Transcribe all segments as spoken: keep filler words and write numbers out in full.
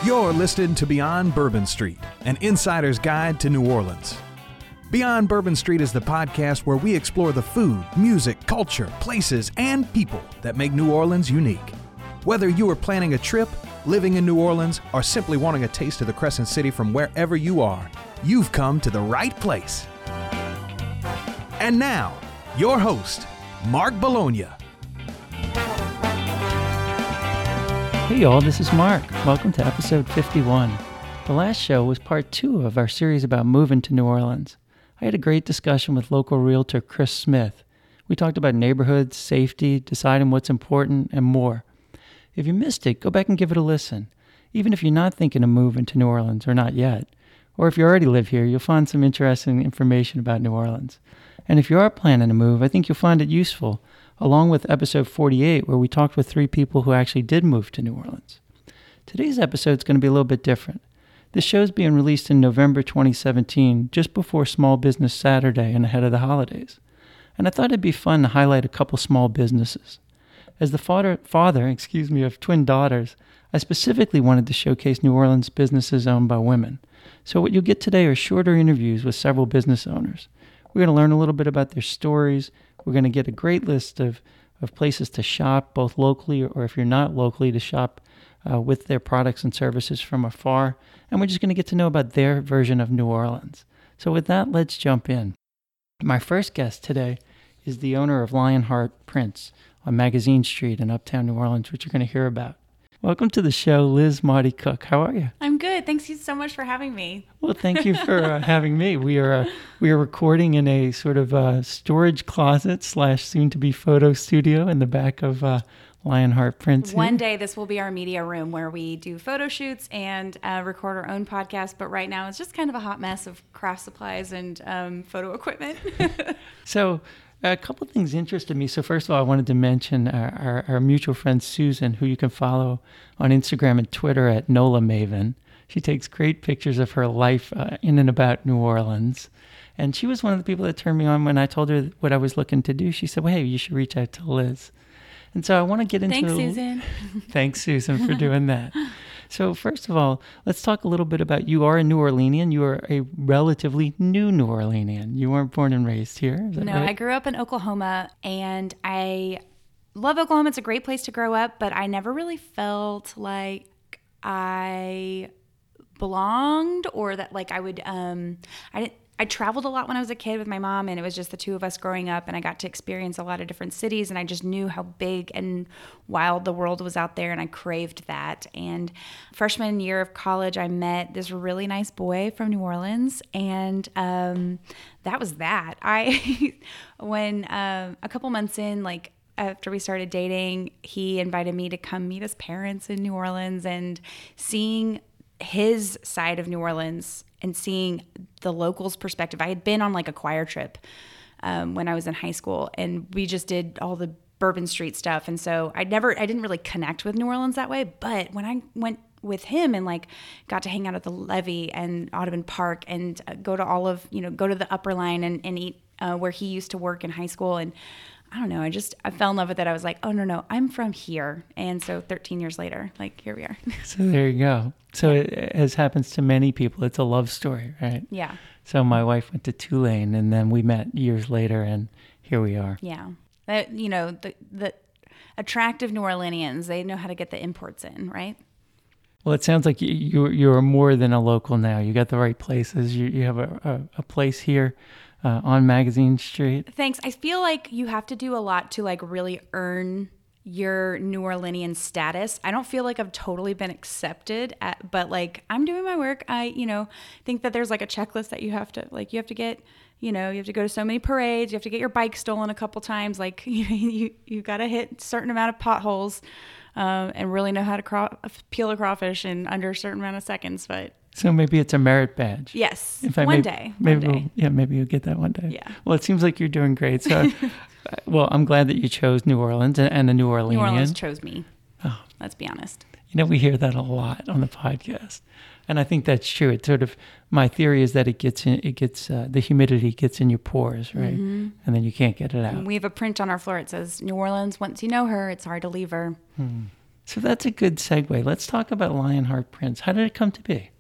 You're listening to Beyond Bourbon Street, an insider's guide to New Orleans. Beyond Bourbon Street is the podcast where we explore the food, music, culture, places, and people that make New Orleans unique. Whether you are planning a trip, living in New Orleans, or simply wanting a taste of the Crescent City from wherever you are, you've come to the right place. And now, your host, Mark Bologna. Hey y'all, this is Mark. Welcome to episode fifty-one. The last show was part two of our series about moving to New Orleans. I had a great discussion with local realtor Chris Smith. We talked about neighborhoods, safety, deciding what's important, and more. If you missed it, go back and give it a listen. Even if you're not thinking of moving to New Orleans, or not yet, or if you already live here, you'll find some interesting information about New Orleans. And if you are planning to move, I think you'll find it useful, along with episode forty-eight, where we talked with three people who actually did move to New Orleans. Today's episode is going to be a little bit different. This show is being released in November twenty seventeen, just before Small Business Saturday and ahead of the holidays. And I thought it'd be fun to highlight a couple small businesses. As the father, father, excuse me, of twin daughters, I specifically wanted to showcase New Orleans businesses owned by women. So what you'll get today are shorter interviews with several business owners. We're going to learn a little bit about their stories. We're going to get a great list of, of places to shop, both locally or if you're not locally, to shop uh, with their products and services from afar. And we're just going to get to know about their version of New Orleans. So with that, let's jump in. My first guest today is the owner of Lionheart Prints on Magazine Street in Uptown New Orleans, which you're going to hear about. Welcome to the show, Liz Maudie Cook. How are you? I'm good. Thanks you so much for having me. Well, thank you for uh, having me. We are uh, we are recording in a sort of uh, storage closet slash soon-to-be photo studio in the back of uh, Lionheart Prints. One here. day this will be our media room where we do photo shoots and uh, record our own podcast. But right now it's just kind of a hot mess of craft supplies and um, photo equipment. So a couple of things interested me. So first of all, I wanted to mention our, our, our mutual friend Susan, who you can follow on Instagram and Twitter at Nola Maven. She takes great pictures of her life uh, in and about New Orleans. And she was one of the people that turned me on when I told her what I was looking to do. She said, well, hey, you should reach out to Liz. And so I want to get into Thanks, a little... Susan. Thanks, Susan, for doing that. So first of all, let's talk a little bit about, you are a New Orleanian. You are a relatively new New Orleanian. You weren't born and raised here. Is that No, right? I grew up in Oklahoma and I love Oklahoma. It's a great place to grow up, but I never really felt like I belonged or that like I would, um, I didn't, I traveled a lot when I was a kid with my mom, and it was just the two of us growing up, and I got to experience a lot of different cities, and I just knew how big and wild the world was out there, and I craved that. And freshman year of college, I met this really nice boy from New Orleans, and um, that was that. I, when uh, a couple months in, like, after we started dating, he invited me to come meet his parents in New Orleans, and seeing his side of New Orleans and seeing the locals' perspective. I had been on like a choir trip um, when I was in high school, and we just did all the Bourbon Street stuff. And so I never, I didn't really connect with New Orleans that way. But when I went with him and like got to hang out at the Levee and Audubon Park and uh, go to all of, you know, go to the Upper Line and, and eat uh, where he used to work in high school. And I don't know, I just, I fell in love with it. I was like, oh, no, no, I'm from here. And so thirteen years later, like, here we are. So there you go. So it, as happens to many people, it's a love story, right? Yeah. So my wife went to Tulane, and then we met years later, and here we are. Yeah. That, you know, the, the attractive New Orleanians, they know how to get the imports in, right? Well, it sounds like you, you, you're more than a local now. You got the right places. You, you have a, a, a place here uh, on Magazine Street. Thanks. I feel like you have to do a lot to like really earn your New Orleanian status. I don't feel like I've totally been accepted at, but like I'm doing my work. I, you know, think that there's like a checklist that you have to like, you have to get, you know, you have to go to so many parades. You have to get your bike stolen a couple times. Like you, you, you got to hit a certain amount of potholes um, and really know how to craw- peel a crawfish in under a certain amount of seconds. But so maybe it's a merit badge. yes, if I one may, day. Maybe one day. We'll, yeah, maybe you'll get that one day. Yeah. Well, it seems like you're doing great. So, well, I'm glad that you chose New Orleans and, and a New Orleanian. New Orleans chose me. Oh. Let's be honest. You know, we hear that a lot on the podcast, and I think that's true. It's sort of, my theory is that it gets in, it gets uh, the humidity gets in your pores, right, mm-hmm. and then you can't get it out. We have a print on our floor. It says, "New Orleans. Once you know her, it's hard to leave her." Hmm. So that's a good segue. Let's talk about Lionheart Prints. How did it come to be?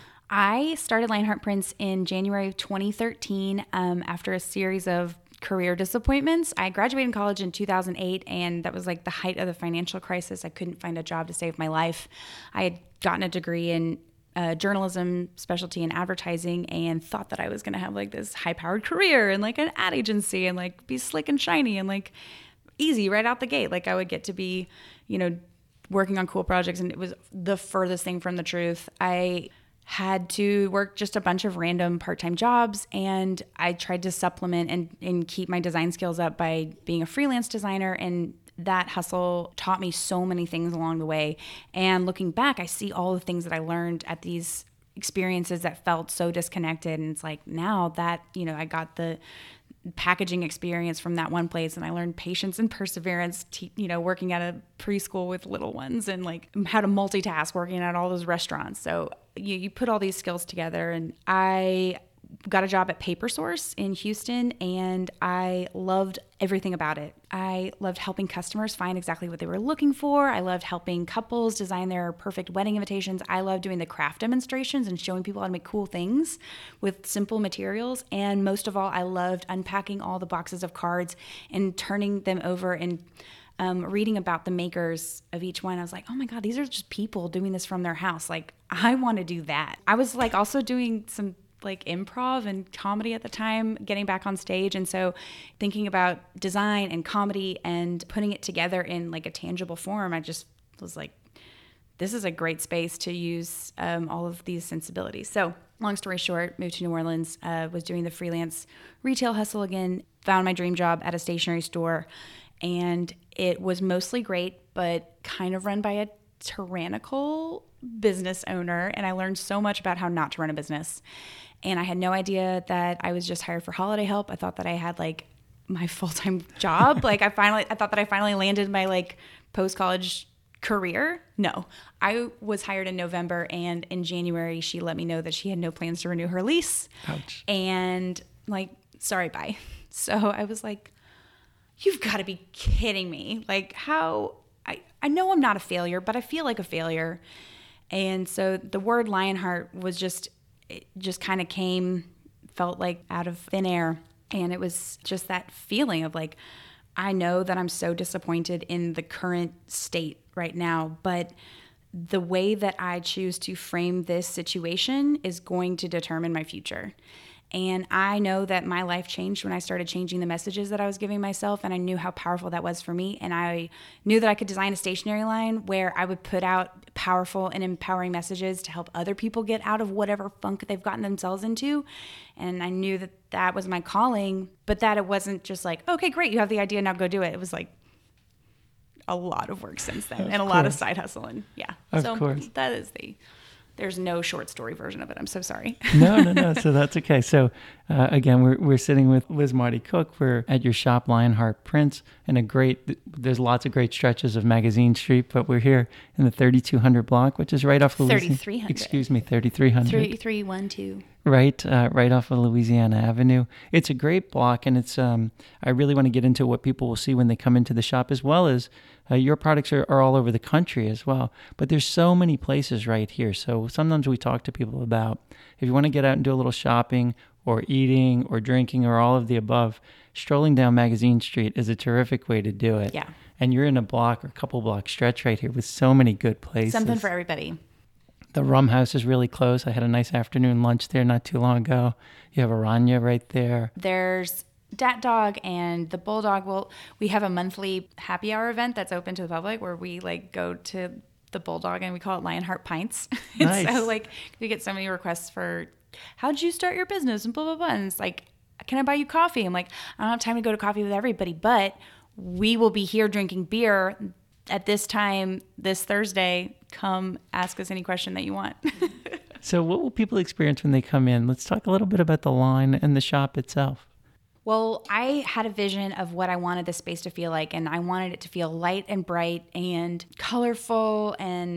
I started Lionheart Prints in January of twenty thirteen um, after a series of career disappointments. I graduated in college in two thousand eight, and that was like the height of the financial crisis. I couldn't find a job to save my life. I had gotten a degree in uh, journalism, specialty in advertising, and thought that I was going to have like this high-powered career and like an ad agency and like be slick and shiny and like easy right out the gate. Like I would get to be, you know, working on cool projects, and it was the furthest thing from the truth. I had to work just a bunch of random part-time jobs, and I tried to supplement and, and keep my design skills up by being a freelance designer, and that hustle taught me so many things along the way. And looking back, I see all the things that I learned at these experiences that felt so disconnected, and it's like now that, you know, I got the packaging experience from that one place, and I learned patience and perseverance, te- you know, working at a preschool with little ones, and like how to multitask working at all those restaurants. So you, you put all these skills together, and I got a job at Paper Source in Houston, and I loved everything about it. I loved helping customers find exactly what they were looking for. I loved helping couples design their perfect wedding invitations. I loved doing the craft demonstrations and showing people how to make cool things with simple materials. And most of all, I loved unpacking all the boxes of cards and turning them over and um, reading about the makers of each one. I was like, oh my God, these are just people doing this from their house. Like, I want to do that. I was like also doing some like improv and comedy at the time, getting back on stage. And so thinking about design and comedy and putting it together in like a tangible form, I just was like, this is a great space to use um, all of these sensibilities. So long story short, moved to New Orleans, uh, was doing the freelance retail hustle again, found my dream job at a stationery store. And it was mostly great, but kind of run by a tyrannical business owner. And I learned so much about how not to run a business. And I had no idea that I was just hired for holiday help. I thought that I had like my full-time job. Like I finally, I thought that I finally landed my like post-college career. No, I was hired in November, and in January she let me know that she had no plans to renew her lease. Ouch. And like, sorry, bye. So I was like, you've got to be kidding me. Like how, I, I know I'm not a failure, but I feel like a failure. And so the word Lionheart was just, it just kind of came, felt like out of thin air. And it was just that feeling of like, I know that I'm so disappointed in the current state right now, but the way that I choose to frame this situation is going to determine my future. And I know that my life changed when I started changing the messages that I was giving myself, and I knew how powerful that was for me. And I knew that I could design a stationery line where I would put out powerful and empowering messages to help other people get out of whatever funk they've gotten themselves into. And I knew that that was my calling, but that it wasn't just like, okay, great, you have the idea, now go do it. It was like a lot of work since then, Of and a course. lot of side hustling. Yeah. Of so course. that is the... There's no short story version of it. I'm so sorry. no, no, no. So that's okay. So uh, again, we're we're sitting with Liz Marty Cook. We're at your shop, Lionheart Prints, and a great. There's lots of great stretches of Magazine Street, but we're here in the thirty-two hundred block, which is right off of Louisiana. thirty-three hundred. Excuse me, thirty-three hundred. Three three one two. Right, uh, right off of Louisiana Avenue. It's a great block, and it's. Um, I really want to get into what people will see when they come into the shop, as well as uh, your products are, are all over the country as well. But there's so many places right here. So sometimes we talk to people about if you want to get out and do a little shopping, or eating, or drinking, or all of the above, strolling down Magazine Street is a terrific way to do it. Yeah. And you're in a block or couple block stretch right here with so many good places. Something for everybody. The Rum House is really close. I had a nice afternoon lunch there not too long ago. You have Aranya right there. There's Dat Dog and the Bulldog. Well, we have a monthly happy hour event that's open to the public where we like go to the Bulldog and we call it Lionheart Pints. Nice. So like we get so many requests for how'd you start your business and blah, blah, blah. And it's like, can I buy you coffee? I'm like, I don't have time to go to coffee with everybody, but we will be here drinking beer at this time, this Thursday. Come ask us any question that you want. So what will people experience when they come in? Let's talk a little bit about the line and the shop itself. Well, I had a vision of what I wanted the space to feel like, and I wanted it to feel light and bright and colorful and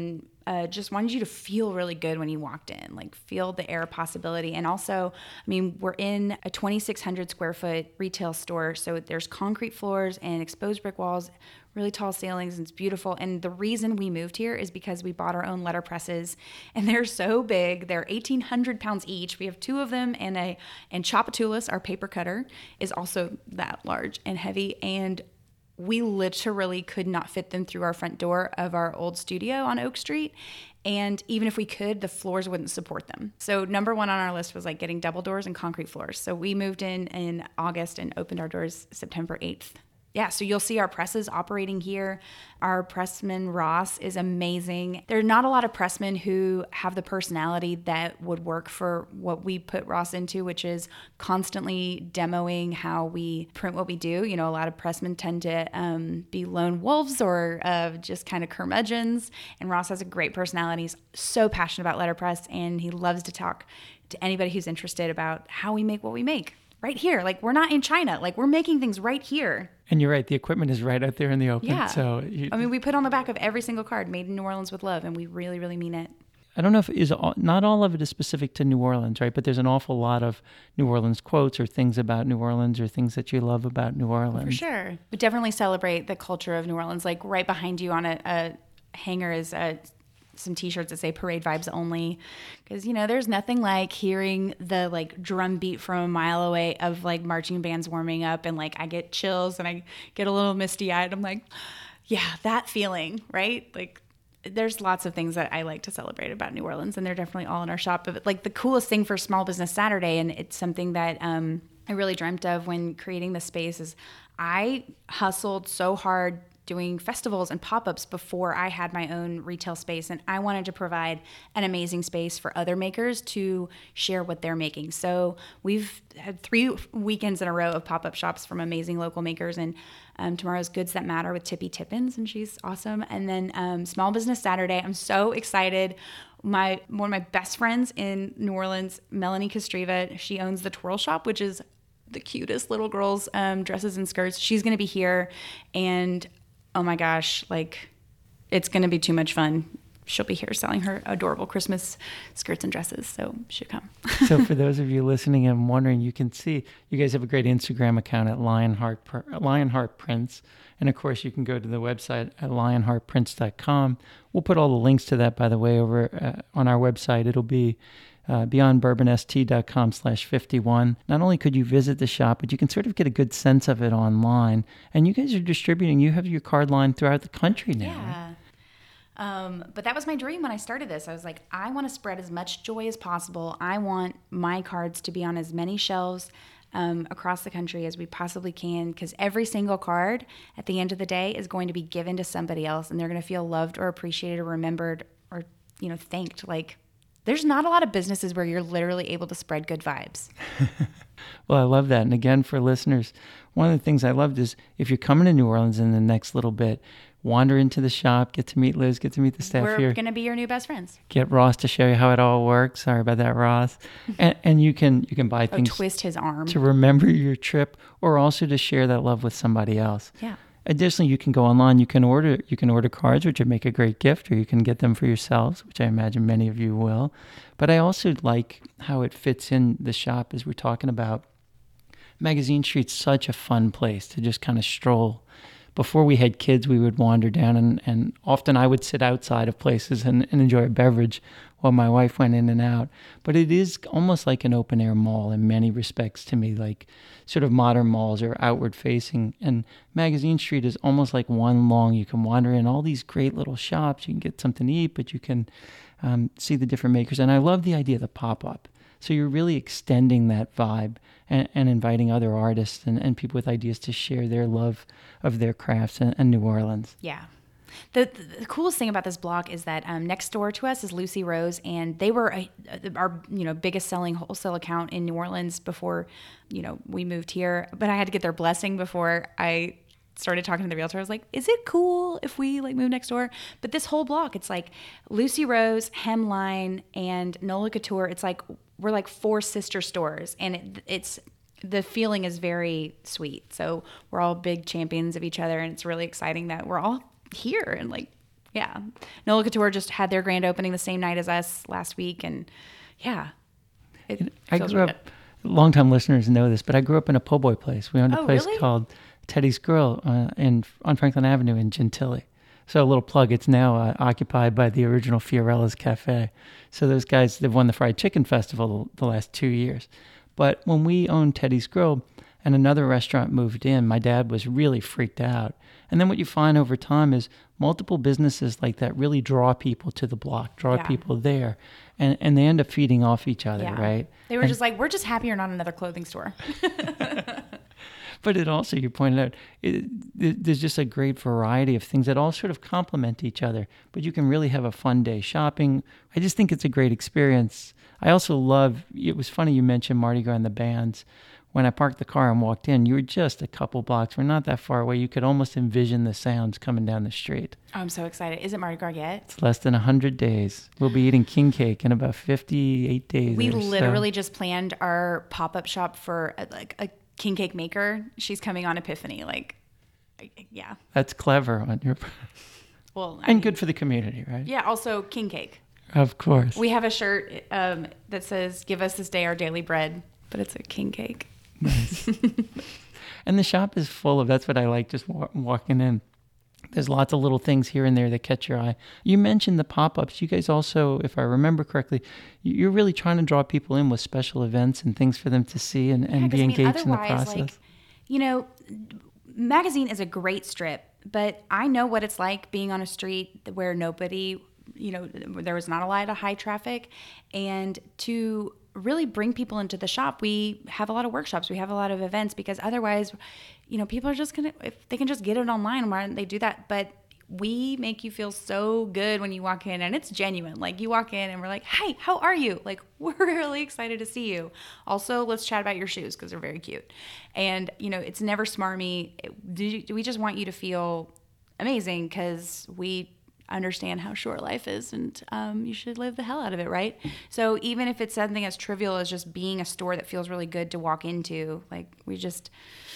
uh, just wanted you to feel really good when you walked in, like feel the air possibility. And also, I mean, we're in a twenty-six hundred square foot retail store. So there's concrete floors and exposed brick walls, really tall ceilings, and it's beautiful. And the reason we moved here is because we bought our own letter presses, and they're so big. They're eighteen hundred pounds each. We have two of them, and a and Chapatulas, our paper cutter, is also that large and heavy. And we literally could not fit them through our front door of our old studio on Oak Street. And even if we could, the floors wouldn't support them. So number one on our list was like getting double doors and concrete floors. So we moved in in August and opened our doors September eighth. Yeah, so you'll see our presses operating here. Our pressman, Ross, is amazing. There are not a lot of pressmen who have the personality that would work for what we put Ross into, which is constantly demoing how we print what we do. You know, a lot of pressmen tend to um, be lone wolves or uh, just kind of curmudgeons. And Ross has a great personality. He's so passionate about letterpress, and he loves to talk to anybody who's interested about how we make what we make. Right here. Like, we're not in China. Like, we're making things right here. And you're right. The equipment is right out there in the open. Yeah. So you, I mean, we put on the back of every single card, made in New Orleans with love, and we really, really mean it. I don't know if it is all, not all of it is specific to New Orleans, right? But there's an awful lot of New Orleans quotes or things about New Orleans or things that you love about New Orleans. For sure. We definitely celebrate the culture of New Orleans. Like, right behind you on a, a hanger is a some t-shirts that say Parade Vibes Only, because, you know, there's nothing like hearing the like drum beat from a mile away of like marching bands warming up, and like I get chills and I get a little misty eyed. I'm like, yeah, that feeling, right? Like, there's lots of things that I like to celebrate about New Orleans, and they're definitely all in our shop. But like, the coolest thing for Small Business Saturday, and it's something that um, I really dreamt of when creating the space, is I hustled so hard doing festivals and pop-ups before I had my own retail space. And I wanted to provide an amazing space for other makers to share what they're making. So we've had three weekends in a row of pop-up shops from amazing local makers. And um, tomorrow's Goods That Matter with Tippy Tippins, and she's awesome. And then um, Small Business Saturday, I'm so excited. My one of my best friends in New Orleans, Melanie Kostreva, she owns the Twirl Shop, which is the cutest little girls' um, dresses and skirts. She's going to be here, and oh my gosh, like, it's going to be too much fun. She'll be here selling her adorable Christmas skirts and dresses, so you should come. So for those of you listening and wondering, you can see, you guys have a great Instagram account at Lionheart, Lionheart Prints. And of course, you can go to the website at lionheart prints dot com. We'll put all the links to that, by the way, over uh, on our website. It'll be Uh, beyond bourbon s t dot com slash fifty-one. Not only could you visit the shop, but you can sort of get a good sense of it online. And you guys are distributing, you have your card line throughout the country now. Yeah. Um, but that was my dream when I started this. I was like, I want to spread as much joy as possible. I want my cards to be on as many shelves um, across the country as we possibly can, because every single card at the end of the day is going to be given to somebody else, and they're going to feel loved or appreciated or remembered or, you know, thanked. Like, there's not a lot of businesses where you're literally able to spread good vibes. Well, I love that. And again, for listeners, one of the things I loved is if you're coming to New Orleans in the next little bit, wander into the shop, get to meet Liz, get to meet the staff We're here. We're going to be your new best friends. Get Ross to show you how it all works. Sorry about that, Ross. and, and you can you can buy Oh, things twist his arm. to remember your trip, or also to share that love with somebody else. Yeah. Additionally, you can go online. You can order. You can order cards, which would make a great gift, or you can get them for yourselves, which I imagine many of you will. But I also like how it fits in the shop, as we're talking about. Magazine Street's such a fun place to just kind of stroll. Before we had kids, we would wander down, and, and often I would sit outside of places and, and enjoy a beverage while my wife went in and out. But it is almost like an open-air mall in many respects to me, like sort of modern malls are outward-facing. And Magazine Street is almost like one long, you can wander in all these great little shops. You can get something to eat, but you can um, see the different makers. And I love the idea of the pop-up. So you're really extending that vibe and, and inviting other artists and, and people with ideas to share their love of their crafts and, and New Orleans. Yeah. The, the, the coolest thing about this block is that um, next door to us is Lucy Rose, and they were a, a, our you know biggest selling wholesale account in New Orleans before you know we moved here. But I had to get their blessing before I started talking to the realtor. I was like, is it cool if we like move next door? But this whole block, it's like Lucy Rose, Hemline, and Nola Couture. It's like we're like four sister stores, and it, it's the feeling is very sweet. So we're all big champions of each other, and it's really exciting that we're all here and like Yeah. Nola Couture just had their grand opening the same night as us last week. And yeah, it I feels grew really up, longtime listeners know this, but I grew up in a po' boy place. We owned a Oh, place really? called Teddy's Grill uh, in on Franklin Avenue in Gentilly. So a little plug, it's now uh, occupied by the original Fiorella's Cafe. So those guys, they've won the Fried Chicken Festival the last two years. But when we owned Teddy's Grill and another restaurant moved in, my dad was really freaked out. And then what you find over time is multiple businesses like that really draw people to the block, draw Yeah. people there, and, and they end up feeding off each other, Yeah. right? They were And- just like, we're just happy you're not another clothing store. But it also, you pointed out, it, it, there's just a great variety of things that all sort of complement each other. But you can really have a fun day shopping. I just think it's a great experience. I also love, it was funny you mentioned Mardi Gras and the bands. When I parked the car and walked in, you were just a couple blocks. We're not that far away. You could almost envision the sounds coming down the street. Oh, I'm so excited. Is it Mardi Gras yet? It's less than one hundred days. We'll be eating king cake in about fifty-eight days. We or so. literally just planned our pop-up shop for a, like a king cake maker. She's coming on Epiphany. Like, yeah. That's clever on your Well, I and mean, good for the community, right? Yeah. Also, king cake. Of course. We have a shirt um, that says, "Give us this day our daily bread," but it's a king cake. And the shop is full of, that's what I like, just wa- walking in. There's lots of little things here and there that catch your eye. You mentioned the pop-ups. You guys also, if I remember correctly, you- you're really trying to draw people in with special events and things for them to see and, and Yeah, 'cause, be I mean, engaged in the otherwise, process. Like, you know, magazine is a great strip, but I know what it's like being on a street where nobody, you know, there was not a lot of high traffic, and to really bring people into the shop, we have a lot of workshops, we have a lot of events, because otherwise, you know, people are just gonna, if they can just get it online, why don't they do that? But we make you feel so good when you walk in, and it's genuine. Like, you walk in and we're like, "Hey, how are you?" Like, we're really excited to see you. Also, let's chat about your shoes because they're very cute. And, you know, it's never smarmy. It, we just want you to feel amazing because we understand how short life is, and um, you should live the hell out of it, right? So even if it's something as trivial as just being a store that feels really good to walk into, like, we just,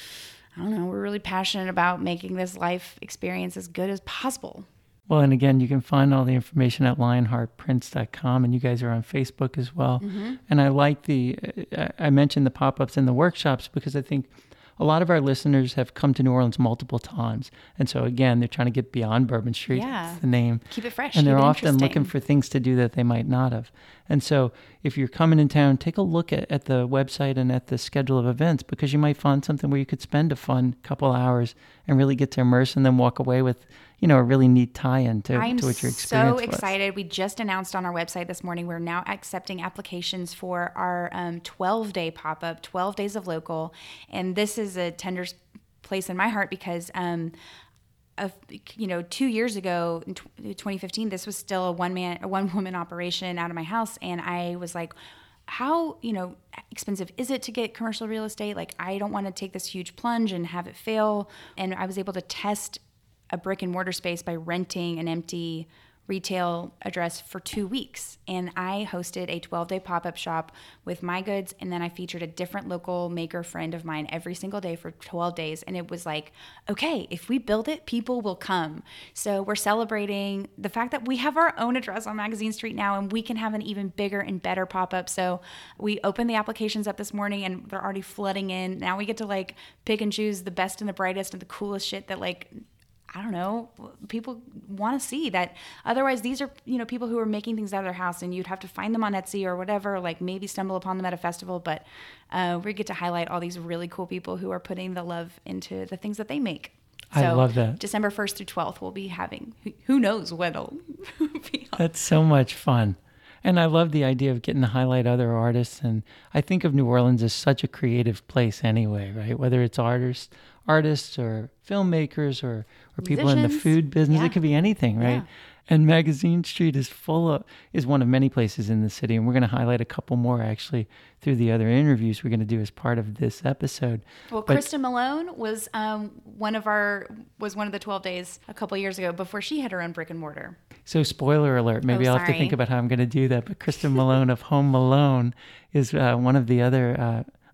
I don't know, we're really passionate about making this life experience as good as possible. Well, and again, you can find all the information at lionheart prints dot com, and you guys are on Facebook as well. Mm-hmm. And I like the, I mentioned the pop-ups and the workshops because I think a lot of our listeners have come to New Orleans multiple times. And so, again, they're trying to get beyond Bourbon Street. Yeah. That's the name. Keep it fresh. And they're keep it often interesting. looking for things to do that they might not have. And so if you're coming in town, take a look at, at the website and at the schedule of events, because you might find something where you could spend a fun couple hours and really get to immerse and then walk away with, you know, a really neat tie-in to, I'm to what your experience so was. excited. We just announced on our website this morning we're now accepting applications for our um, twelve-day pop-up, twelve days of local. And this is a tender place in my heart because, um, of, you know, two years ago in twenty fifteen, this was still a one-man, a one-woman operation out of my house. And I was like, how, you know, expensive is it to get commercial real estate? Like, I don't want to take this huge plunge and have it fail. And I was able to test a brick and mortar space by renting an empty retail address for two weeks. And I hosted a twelve-day pop-up shop with my goods, and then I featured a different local maker friend of mine every single day for twelve days. And it was like, okay, if we build it, people will come. So we're celebrating the fact that we have our own address on Magazine Street now, and we can have an even bigger and better pop-up. So we opened the applications up this morning, and they're already flooding in. Now we get to like pick and choose the best and the brightest and the coolest shit that, like, I don't know, people want to see that. Otherwise, these are, you know, people who are making things out of their house, and you'd have to find them on Etsy or whatever, like maybe stumble upon them at a festival. But uh, we get to highlight all these really cool people who are putting the love into the things that they make. I So love that. December first through twelfth, we'll be having, who- who knows when it'll be on. That's so much fun. And I love the idea of getting to highlight other artists. And I think of New Orleans as such a creative place anyway, right? Whether it's artists, artists or filmmakers or, or people in the Musicians. food business, Yeah. it could be anything, right? Yeah. And Magazine Street is full of, is one of many places in the city. And we're going to highlight a couple more actually through the other interviews we're going to do as part of this episode. Well, But- Krista Malone was um, one of our was one of the twelve days a couple years ago before she had her own brick and mortar. So spoiler alert, maybe Oh, I'll have to sorry. think about how I'm going to do that. But Kristen Malone of Home Malone is uh, one of the other uh,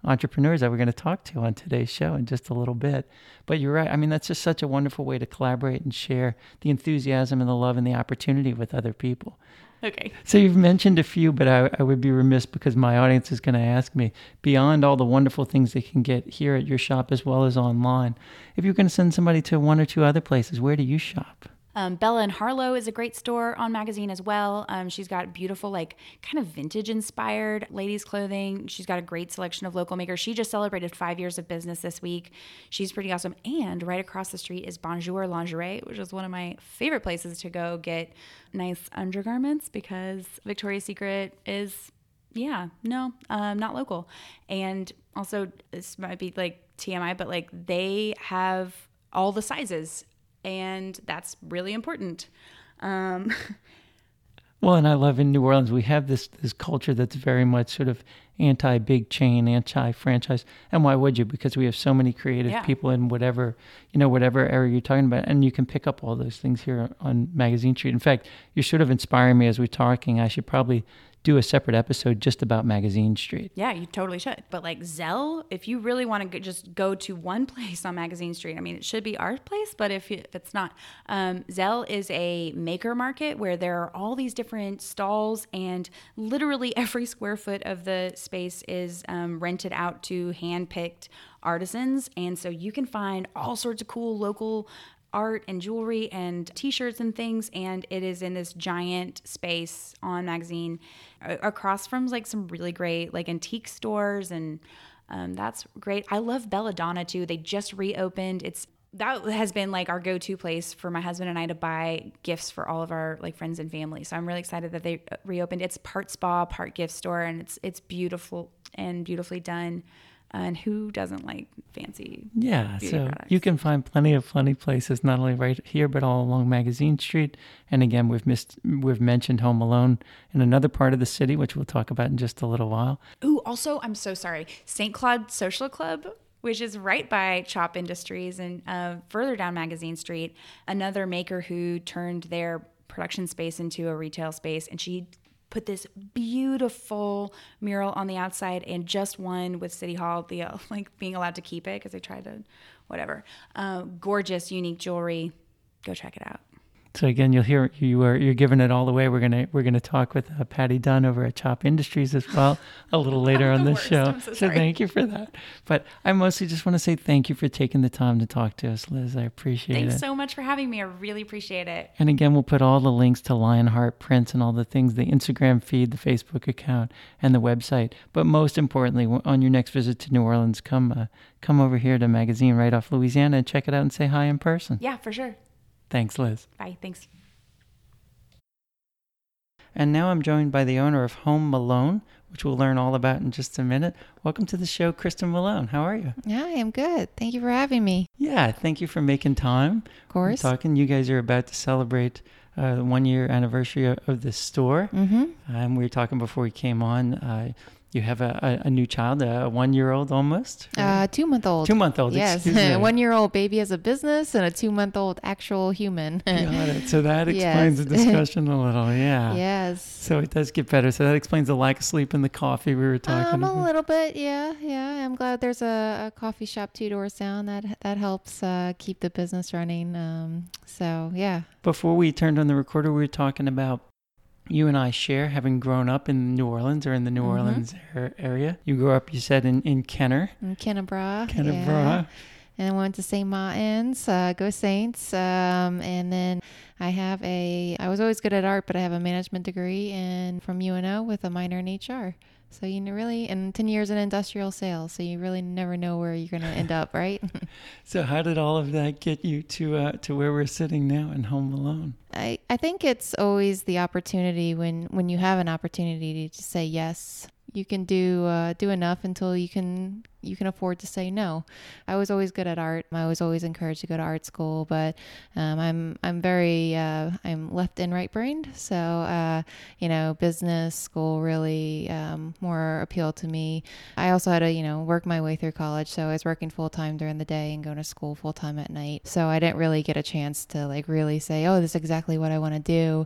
entrepreneurs that we're going to talk to on today's show in just a little bit. But you're right. I mean, that's just such a wonderful way to collaborate and share the enthusiasm and the love and the opportunity with other people. Okay. So you've mentioned a few, but I, I would be remiss because my audience is going to ask me, beyond all the wonderful things they can get here at your shop as well as online, if you're going to send somebody to one or two other places, where do you shop? Um, Bella in Harlow is a great store on Magazine as well. Um, she's got beautiful, like kind of vintage inspired ladies clothing. She's got a great selection of local makers. She just celebrated five years of business this week. She's pretty awesome. And right across the street is Bonjour Lingerie, which is one of my favorite places to go get nice undergarments because Victoria's Secret is, yeah, no, um, not local. And also, this might be like T M I, but like they have all the sizes. And that's really important. Um, well, and I love in New Orleans, we have this this culture that's very much sort of anti-big chain, anti-franchise. And why would you? Because we have so many creative yeah. people in whatever, you know, whatever area you're talking about. And you can pick up all those things here on Magazine Street. In fact, you're sort of inspiring me as we're talking. I should probably do a separate episode just about Magazine Street. Yeah, you totally should. But like Zell, if you really want to go, just go to one place on Magazine Street, I mean, it should be our place, but if, you, if it's not, um, Zell is a maker market where there are all these different stalls and literally every square foot of the space is um, rented out to hand-picked artisans. And so you can find all sorts of cool local art and jewelry and t-shirts and things, and it is in this giant space on Magazine across from like some really great like antique stores, and um, that's great. I love Belladonna too. They just reopened. It's that has been like our go-to place for my husband and I to buy gifts for all of our like friends and family. So I'm really excited that they reopened. It's part spa, part gift store, and it's it's beautiful and beautifully done. And who doesn't like fancy Yeah, beauty so products? You can find plenty of funny places, not only right here, but all along Magazine Street. And again, we've missed, we've mentioned Home Alone in another part of the city, which we'll talk about in just a little while. Ooh, also, I'm so sorry, Saint Claude Social Club, which is right by Chop Industries and uh, further down Magazine Street, another maker who turned their production space into a retail space, and she put this beautiful mural on the outside and just won with City Hall the uh, like being allowed to keep it because they tried to whatever. Uh, gorgeous, unique jewelry. Go check it out. So again, you'll hear you are you're giving it all away. We're gonna we're gonna talk with uh, Patty Dunn over at Chop Industries as well a little later on this show. I'm so, so thank you for that. But I mostly just want to say thank you for taking the time to talk to us, Liz. I appreciate Thanks it. Thanks so much for having me. I really appreciate it. And again, we'll put all the links to Lionheart Prints and all the things, the Instagram feed, the Facebook account, and the website. But most importantly, on your next visit to New Orleans, come uh, come over here to Magazine right off Louisiana and check it out and say hi in person. Yeah, for sure. Thanks, Liz. Bye. Thanks. And now I'm joined by the owner of Home Malone, which we'll learn all about in just a minute. Welcome to the show, Kristen Malone. How are you? Yeah, I am good. Thank you for having me. Yeah, thank you for making time. Of course. We're talking. You guys are about to celebrate uh, the one-year anniversary of, of the store. Mm-hmm. Um, we were talking before we came on. Uh, you have a, a, a new child, a one-year-old almost? Right? Uh, two-month-old. Two-month-old, yes. excuse me. A one-year-old baby has a business and a two-month-old actual human. Got it. So that explains Yes. the discussion a little, yeah. Yes. So it does get better. So that explains the lack of sleep and the coffee we were talking Um, about. a little bit, yeah, yeah. I'm glad there's a, a coffee shop two doors down. That that helps uh, keep the business running. Um, so yeah. Before we turned on the recorder, we were talking about you and I share having grown up in New Orleans or in the New Mm-hmm. Orleans er- area. You grew up, you said, in, in Kenner. In Kennebra. Kennebra. Yeah. And I went to Saint Martin's, uh, go Saints. Um, and then I have a, I was always good at art, but I have a management degree in from U N O with a minor in H R. So you know, really, and ten years in industrial sales. So you really never know where you're going to end up, right? So how did all of that get you to uh, to where we're sitting now in Home Alone? I, I think it's always the opportunity when, when you have an opportunity to say yes. You can do uh, do enough until you can you can afford to say no. I was always good at art. I was always encouraged to go to art school, but um, I'm I'm very uh, I'm left and right brained. So uh, you know, business school really um, more appealed to me. I also had to you know work my way through college, so I was working full time during the day and going to school full time at night. So I didn't really get a chance to like really say, oh, this is exactly what I want to do.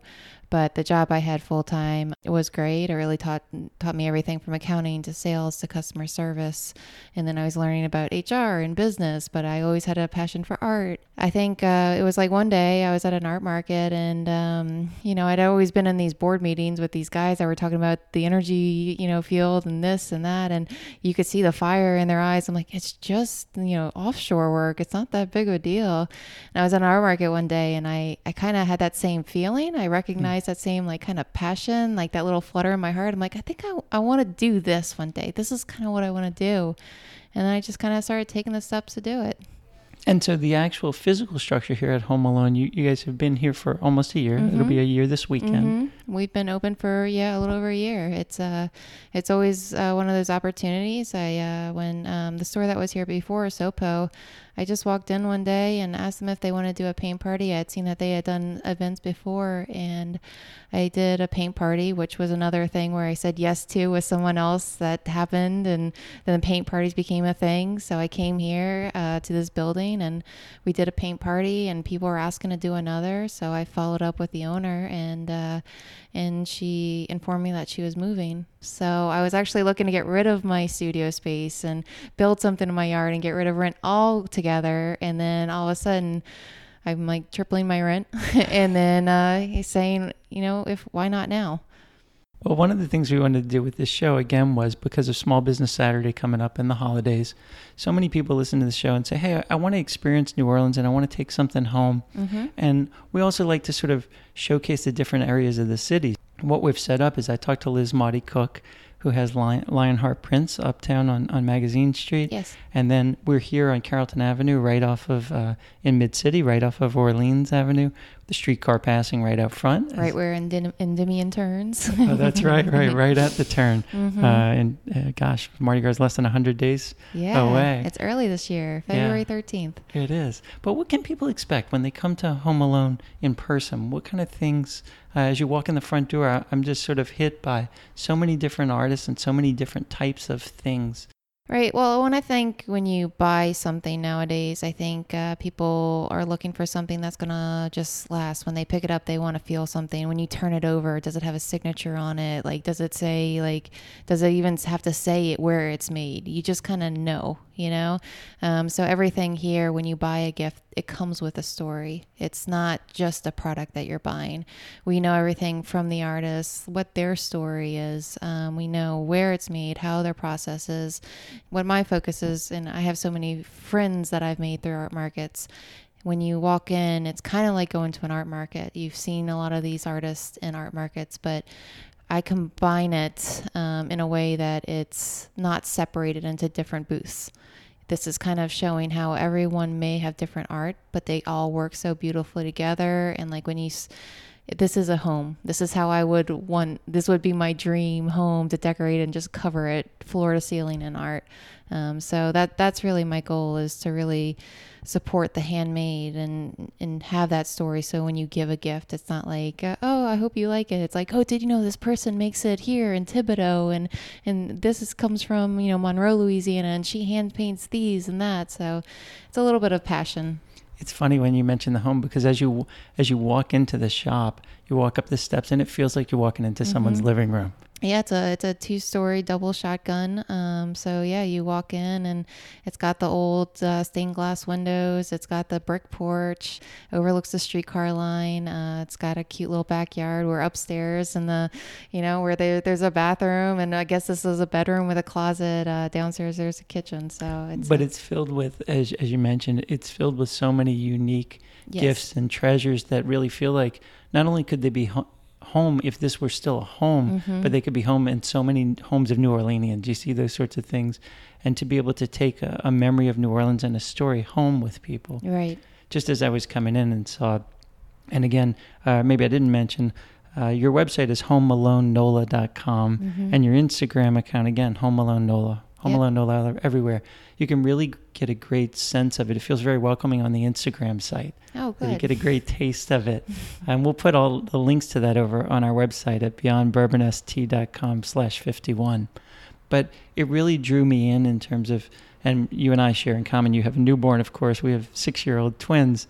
But the job I had full time, it was great. It really taught taught me everything from accounting to sales to customer service. And then I was learning about H R and business, but I always had a passion for art. I think uh, it was like one day I was at an art market and, um, you know, I'd always been in these board meetings with these guys that were talking about the energy, you know, field and this and that. And you could see the fire in their eyes. I'm like, it's just, you know, offshore work. It's not that big of a deal. And I was at an art market one day and I, I kind of had that same feeling. I recognized that same like kind of passion, like that little flutter in my heart. I'm like, I think I, I want to do this one day. This is kind of what I want to do. And then I just kind of started taking the steps to do it. And so the actual physical structure here at Home Alone, you, you guys have been here for almost a year. Mm-hmm. It'll be a year this weekend. Mm-hmm. We've been open for, yeah, a little over a year. It's uh, it's always uh, one of those opportunities. I uh, when um, the store that was here before, Sopo, I just walked in one day and asked them if they wanted to do a paint party. I had seen that they had done events before, and I did a paint party, which was another thing where I said yes to with someone else that happened, and then the paint parties became a thing. So I came here uh, to this building, and we did a paint party, and people were asking to do another. So I followed up with the owner, and uh, and she informed me that she was moving. So I was actually looking to get rid of my studio space and build something in my yard and get rid of rent altogether. And then all of a sudden, I'm like tripling my rent. And then uh, he's saying, you know, if why not now? Well, one of the things we wanted to do with this show, again, was because of Small Business Saturday coming up and the holidays, so many people listen to the show and say, hey, I, I want to experience New Orleans and I want to take something home. Mm-hmm. And we also like to sort of showcase the different areas of the city. What we've set up is I talked to Liz Maudie Cook, who has Lion, Lionheart Prints uptown on, on Magazine Street. Yes. And then we're here on Carrollton Avenue, right off of, uh, in Mid-City, right off of Orleans Avenue, the streetcar passing right out front. Right where Endymion, Endymion turns. Oh, that's right, right, right at the turn. Mm-hmm. Uh, and uh, gosh, Mardi Gras is less than one hundred days yeah, away. It's early this year, February yeah, thirteenth. It is. But what can people expect when they come to Home Alone in person? What kind of things, uh, as you walk in the front door, I'm just sort of hit by so many different artists and so many different types of things. Right. Well, when I think when you buy something nowadays, I think uh, people are looking for something that's going to just last. When they pick it up, they want to feel something. When you turn it over, does it have a signature on it? Like, does it say, like, does it even have to say it where it's made? You just kind of know, you know? Um, so everything here, when you buy a gift, it comes with a story. It's not just a product that you're buying. We know everything from the artist, what their story is. Um, we know where it's made, how their process is. What my focus is, and I have so many friends that I've made through art markets. When you walk in, it's kind of like going to an art market. You've seen a lot of these artists in art markets, but I combine it um, in a way that it's not separated into different booths. This is kind of showing how everyone may have different art, but they all work so beautifully together. And like when you, this is a home. This is how I would want, this would be my dream home to decorate and just cover it floor to ceiling in art. Um, so that that's really my goal, is to really support the handmade and and have that story. So when you give a gift, it's not like, uh, oh, I hope you like it. It's like, oh, did you know this person makes it here in Thibodaux, and and this is, comes from, you know, Monroe, Louisiana, and she hand paints these and that. So it's a little bit of passion. It's funny when you mention the home, because as you as you walk into the shop, you walk up the steps and it feels like you're walking into mm-hmm. someone's living room. Yeah, it's a it's a two-story double shotgun. Um, so yeah, you walk in and it's got the old uh, stained glass windows. It's got the brick porch, overlooks the streetcar line. Uh, it's got a cute little backyard. We're upstairs in the, you know, where there there's a bathroom, and I guess this is a bedroom with a closet. Uh, downstairs there's a kitchen. So it's but a, it's filled with, as as you mentioned, it's filled with so many unique yes. gifts and treasures that really feel like not only could they be ho- home if this were still a home, mm-hmm. but they could be home in so many homes of New Orleanians. You see those sorts of things. And to be able to take a, a memory of New Orleans and a story home with people. Right. Just as I was coming in and saw, and again, uh, maybe I didn't mention, uh, your website is home alone nola dot com, mm-hmm. and your Instagram account, again, Home Alone Nola. Home yep. Alone Nola everywhere. You can really get a great sense of it. It feels very welcoming on the Instagram site. Oh, good. You get a great taste of it. And we'll put all the links to that over on our website at beyond bourbon s t dot com slash fifty-one. But it really drew me in in terms of, and you and I share in common, you have a newborn, of course. We have six-year-old twins.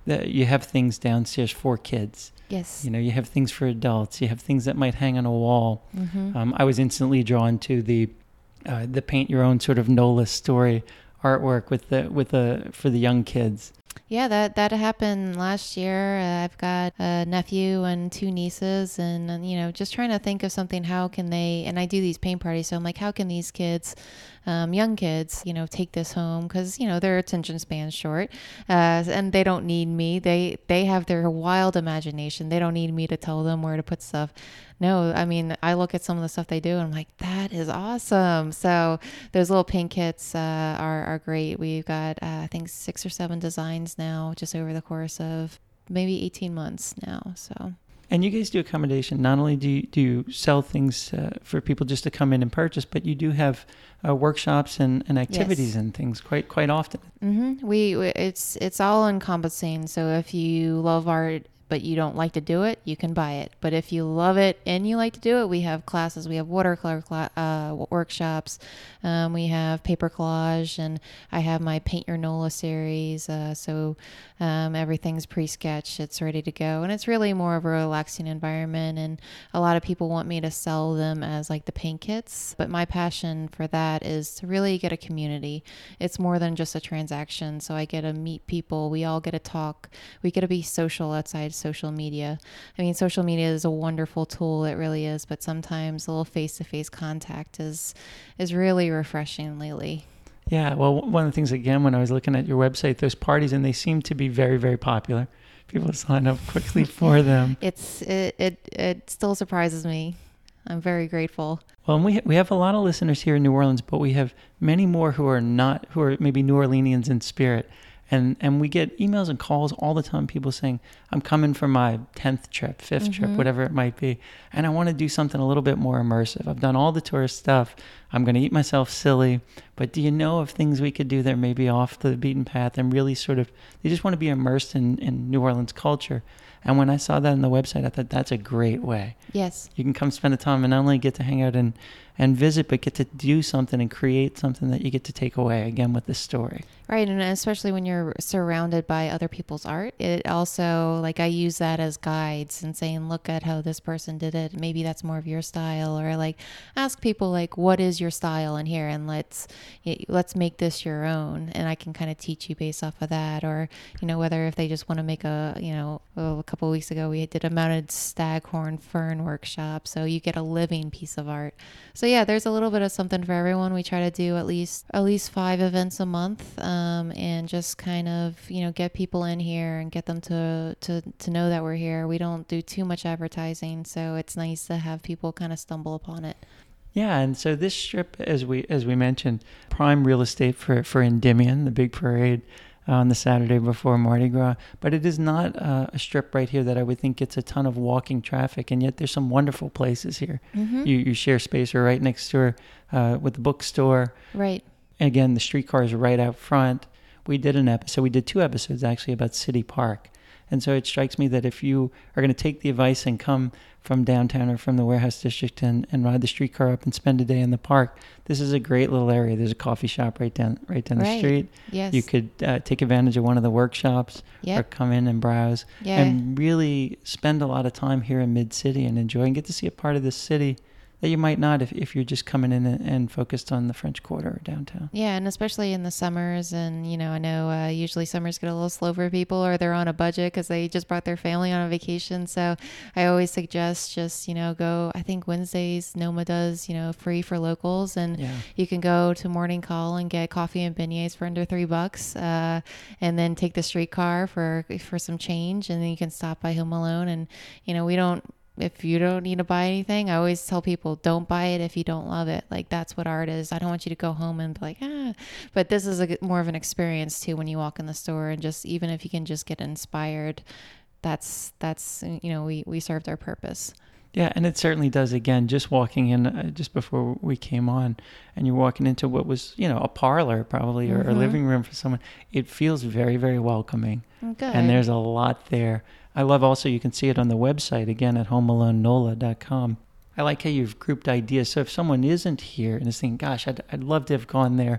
that you have things downstairs for kids. Yes. You know, you have things for adults. You have things that might hang on a wall. Mm-hmm. Um, I was instantly drawn to the uh, the paint your own sort of NOLA story artwork with the with the for the young kids. Yeah, that that happened last year. Uh, I've got a nephew and two nieces, and, and you know, just trying to think of something. How can they? And I do these paint parties, so I'm like, how can these kids, um, young kids, you know, take this home? Because you know their attention span's short, uh, and they don't need me. They they have their wild imagination. They don't need me to tell them where to put stuff. No, I mean, I look at some of the stuff they do and I'm like, that is awesome. So those little paint kits uh, are, are great. We've got, uh, I think, six or seven designs now, just over the course of maybe eighteen months now. So. And you guys do accommodation. Not only do you, do you sell things uh, for people just to come in and purchase, but you do have uh, workshops and, and activities Yes. and things quite quite often. Mm-hmm. We, we it's it's all encompassing. So if you love art but you don't like to do it, you can buy it. But if you love it and you like to do it, we have classes. We have watercolor cla- uh, workshops. Um, we have paper collage, and I have my Paint Your NOLA series. Uh, so um, everything's pre-sketched. It's ready to go. And it's really more of a relaxing environment. And a lot of people want me to sell them as like the paint kits. But my passion for that is to really get a community. It's more than just a transaction. So I get to meet people. We all get to talk. We get to be social outside social media. I mean, social media is a wonderful tool. It really is. But sometimes a little face-to-face contact is is really refreshing lately. Yeah, well, one of the things, again, when I was looking at your website, those parties, and they seem to be very, very popular. People sign up quickly for them. It's it, it it still surprises me. I'm very grateful. Well, and we ha- we have a lot of listeners here in New Orleans, but we have many more who are not, who are maybe New Orleanians in spirit. And and we get emails and calls all the time, people saying, I'm coming for my tenth trip, fifth Mm-hmm. trip, whatever it might be, and I want to do something a little bit more immersive. I've done all the tourist stuff. I'm going to eat myself silly, but do you know of things we could do that may be off the beaten path and really sort of, they just want to be immersed in, in New Orleans culture. And when I saw that on the website, I thought that's a great way. Yes. You can come spend the time and not only get to hang out and, and visit, but get to do something and create something that you get to take away, again, with this story. Right, and especially when you're surrounded by other people's art, it also, like, I use that as guides and saying, look at how this person did it. Maybe that's more of your style, or like ask people like, what is your style in here, and let's let's make this your own. And I can kind of teach you based off of that, or you know, whether if they just want to make a, you know, oh, a couple of weeks ago we did a mounted staghorn fern workshop, so you get a living piece of art. So yeah, there's a little bit of something for everyone. We try to do at least at least five events a month. Um, Um, and just kind of, you know, get people in here and get them to, to, to know that we're here. We don't do too much advertising, so it's nice to have people kind of stumble upon it. Yeah, and so this strip, as we as we mentioned, prime real estate for, for Endymion, the big parade on the Saturday before Mardi Gras. But it is not uh, a strip right here that I would think gets a ton of walking traffic, and yet there's some wonderful places here. Mm-hmm. You, you share space or right next door uh, with the bookstore. Right. Again, the streetcar is right out front. We did an episode, we did two episodes actually about City Park. And so it strikes me that if you are going to take the advice and come from downtown or from the warehouse district and, and ride the streetcar up and spend a day in the park, this is a great little area. There's a coffee shop right down right down Right. the street. Yes. You could uh, take advantage of one of the workshops Yep. or come in and browse Yeah. and really spend a lot of time here in Mid-City and enjoy and get to see a part of this city that you might not if, if you're just coming in and, and focused on the French Quarter or downtown. Yeah, and especially in the summers, and you know, I know uh, usually summers get a little slow for people, or they're on a budget because they just brought their family on a vacation. So I always suggest just, you know, go. I think Wednesdays Noma does, you know, free for locals, and Yeah. you can go to Morning Call and get coffee and beignets for under three bucks, uh, and then take the streetcar for for some change, and then you can stop by Home Alone, and you know, we don't. If you don't need to buy anything, I always tell people, don't buy it if you don't love it. Like, that's what art is. I don't want you to go home and be like, ah. But this is a, more of an experience, too, when you walk in the store. And just, even if you can just get inspired, that's, that's you know, we, we served our purpose. Yeah, and it certainly does. Again, just walking in uh, just before we came on, and you're walking into what was, you know, a parlor probably, or Mm-hmm. a living room for someone, it feels very, very welcoming. Good. And there's a lot there. I love also, you can see it on the website, again, at home alone nola dot com. I like how you've grouped ideas. So if someone isn't here and is thinking, gosh, I'd, I'd love to have gone there,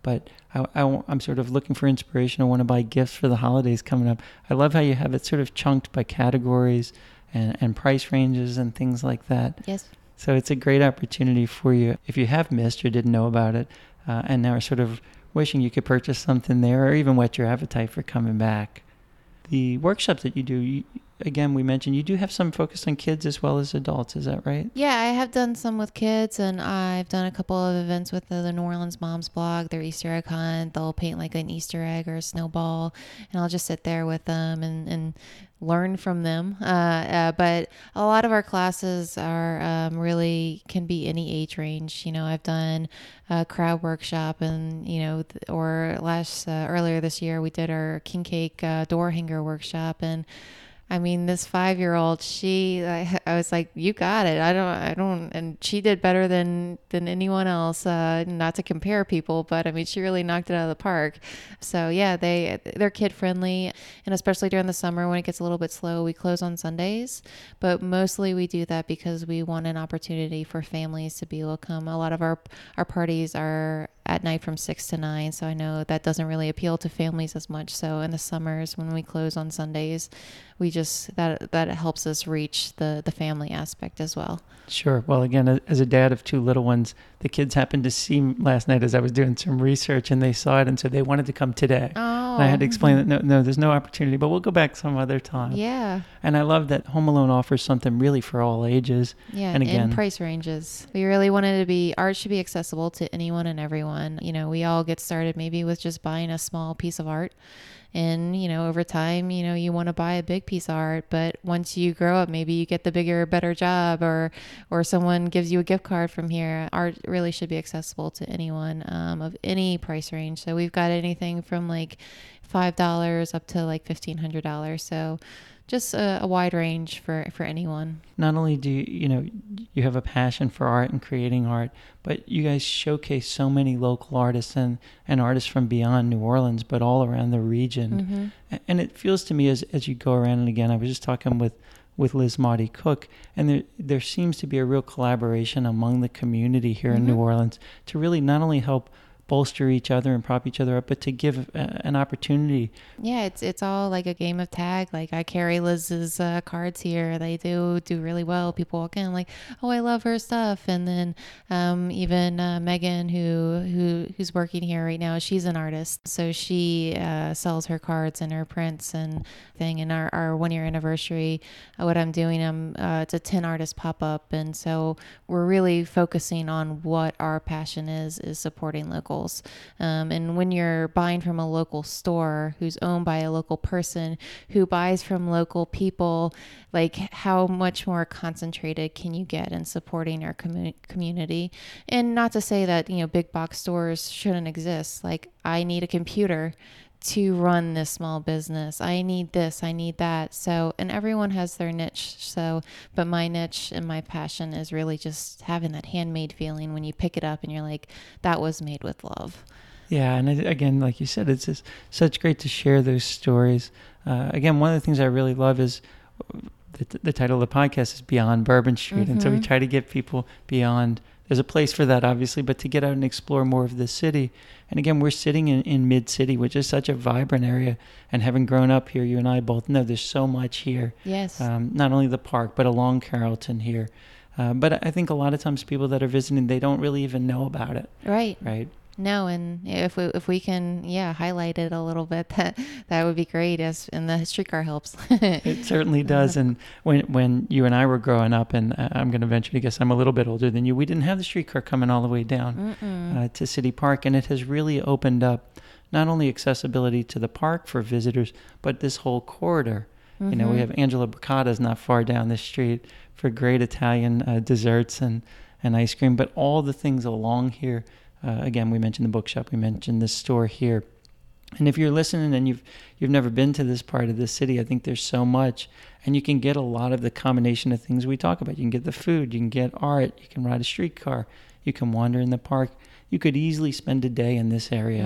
but I, I, I'm sort of looking for inspiration. I want to buy gifts for the holidays coming up. I love how you have it sort of chunked by categories and, and price ranges and things like that. Yes. So it's a great opportunity for you if you have missed or didn't know about it, uh, and now are sort of wishing you could purchase something there or even whet your appetite for coming back. The workshops that you do, you, again, we mentioned you do have some focus on kids as well as adults. Is that right? Yeah, I have done some with kids, and I've done a couple of events with the, the New Orleans Moms blog, their Easter egg hunt. They'll paint like an Easter egg or a snowball, and I'll just sit there with them and, and learn from them. Uh, uh, but a lot of our classes are um, really can be any age range. You know, I've done a crowd workshop, and you know, th- or last uh, earlier this year we did our king cake uh, door hanger workshop, and I mean, this five-year-old, she, I, I was like, you got it. I don't, I don't, and she did better than, than anyone else, uh, not to compare people, but I mean, she really knocked it out of the park. So yeah, they, they're kid friendly, and especially during the summer when it gets a little bit slow, we close on Sundays, but mostly we do that because we want an opportunity for families to be able to come. A lot of our, our parties are at night from six to nine. So I know that doesn't really appeal to families as much. So in the summers when we close on Sundays, we just, that, that helps us reach the, the family aspect as well. Sure. Well, again, as a dad of two little ones, the kids happened to see me last night as I was doing some research, and they saw it, and so they wanted to come today. Oh. And I had to explain that, no, no, there's no opportunity, but we'll go back some other time. Yeah. And I love that Home Alone offers something really for all ages. Yeah, and again, in price ranges. We really wanted to be, art should be accessible to anyone and everyone. You know, we all get started maybe with just buying a small piece of art. And, you know, over time, you know, you want to buy a big piece of art, but once you grow up, maybe you get the bigger, better job, or, or someone gives you a gift card from here. Art really should be accessible to anyone, um, of any price range. So we've got anything from like five dollars up to like fifteen hundred dollars. So just a, a wide range for, for anyone. Not only do you, you know, you have a passion for art and creating art, but you guys showcase so many local artists and, and artists from beyond New Orleans, but all around the region. Mm-hmm. And it feels to me as, as you go around, and again, I was just talking with, with Liz Marty Cook, and there, there seems to be a real collaboration among the community here mm-hmm. in New Orleans to really not only help bolster each other and prop each other up, but to give uh, an opportunity. Yeah, it's it's all like a game of tag. Like I carry Liz's uh, cards here. They do do really well. People walk in like, oh, I love her stuff. And then um, even uh, Megan, who who who's working here right now, she's an artist, so she uh, sells her cards and her prints and thing. And our, our one year anniversary, uh, what I'm doing, I'm uh, it's a ten artist pop up, and so we're really focusing on what our passion is is supporting locals. Um, and when you're buying from a local store who's owned by a local person who buys from local people, like how much more concentrated can you get in supporting our commu- community? And not to say that, you know, big box stores shouldn't exist. Like I need a computer to run this small business. I need this, I need that. So, and everyone has their niche. So, but my niche and my passion is really just having that handmade feeling when you pick it up and you're like, that was made with love. Yeah. And again, like you said, it's just such great to share those stories. Uh, again, one of the things I really love is the, the title of the podcast is Beyond Bourbon Street. Mm-hmm. And so we try to get people beyond. There's a place for that, obviously, but to get out and explore more of the city. And again, we're sitting in, in mid-city, which is such a vibrant area. And having grown up here, you and I both know there's so much here. Yes. Um, not only the park, but along Carrollton here. Uh, but I think a lot of times people that are visiting, they don't really even know about it. Right. Right. No, and if we if we can, yeah, highlight it a little bit, that that would be great. As and the streetcar helps. It certainly does. And when when you and I were growing up, and I'm going to venture to guess I'm a little bit older than you, we didn't have the streetcar coming all the way down uh, to City Park, and it has really opened up not only accessibility to the park for visitors, but this whole corridor. Mm-hmm. You know, we have Angela Bricatta's not far down the street for great Italian uh, desserts and and ice cream, but all the things along here. Uh, again, we mentioned the bookshop, we mentioned the store here. And if you're listening and you've you've never been to this part of the city, I think there's so much. And you can get a lot of the combination of things we talk about. You can get the food, you can get art, you can ride a streetcar, you can wander in the park. You could easily spend a day in this area. Mm-hmm.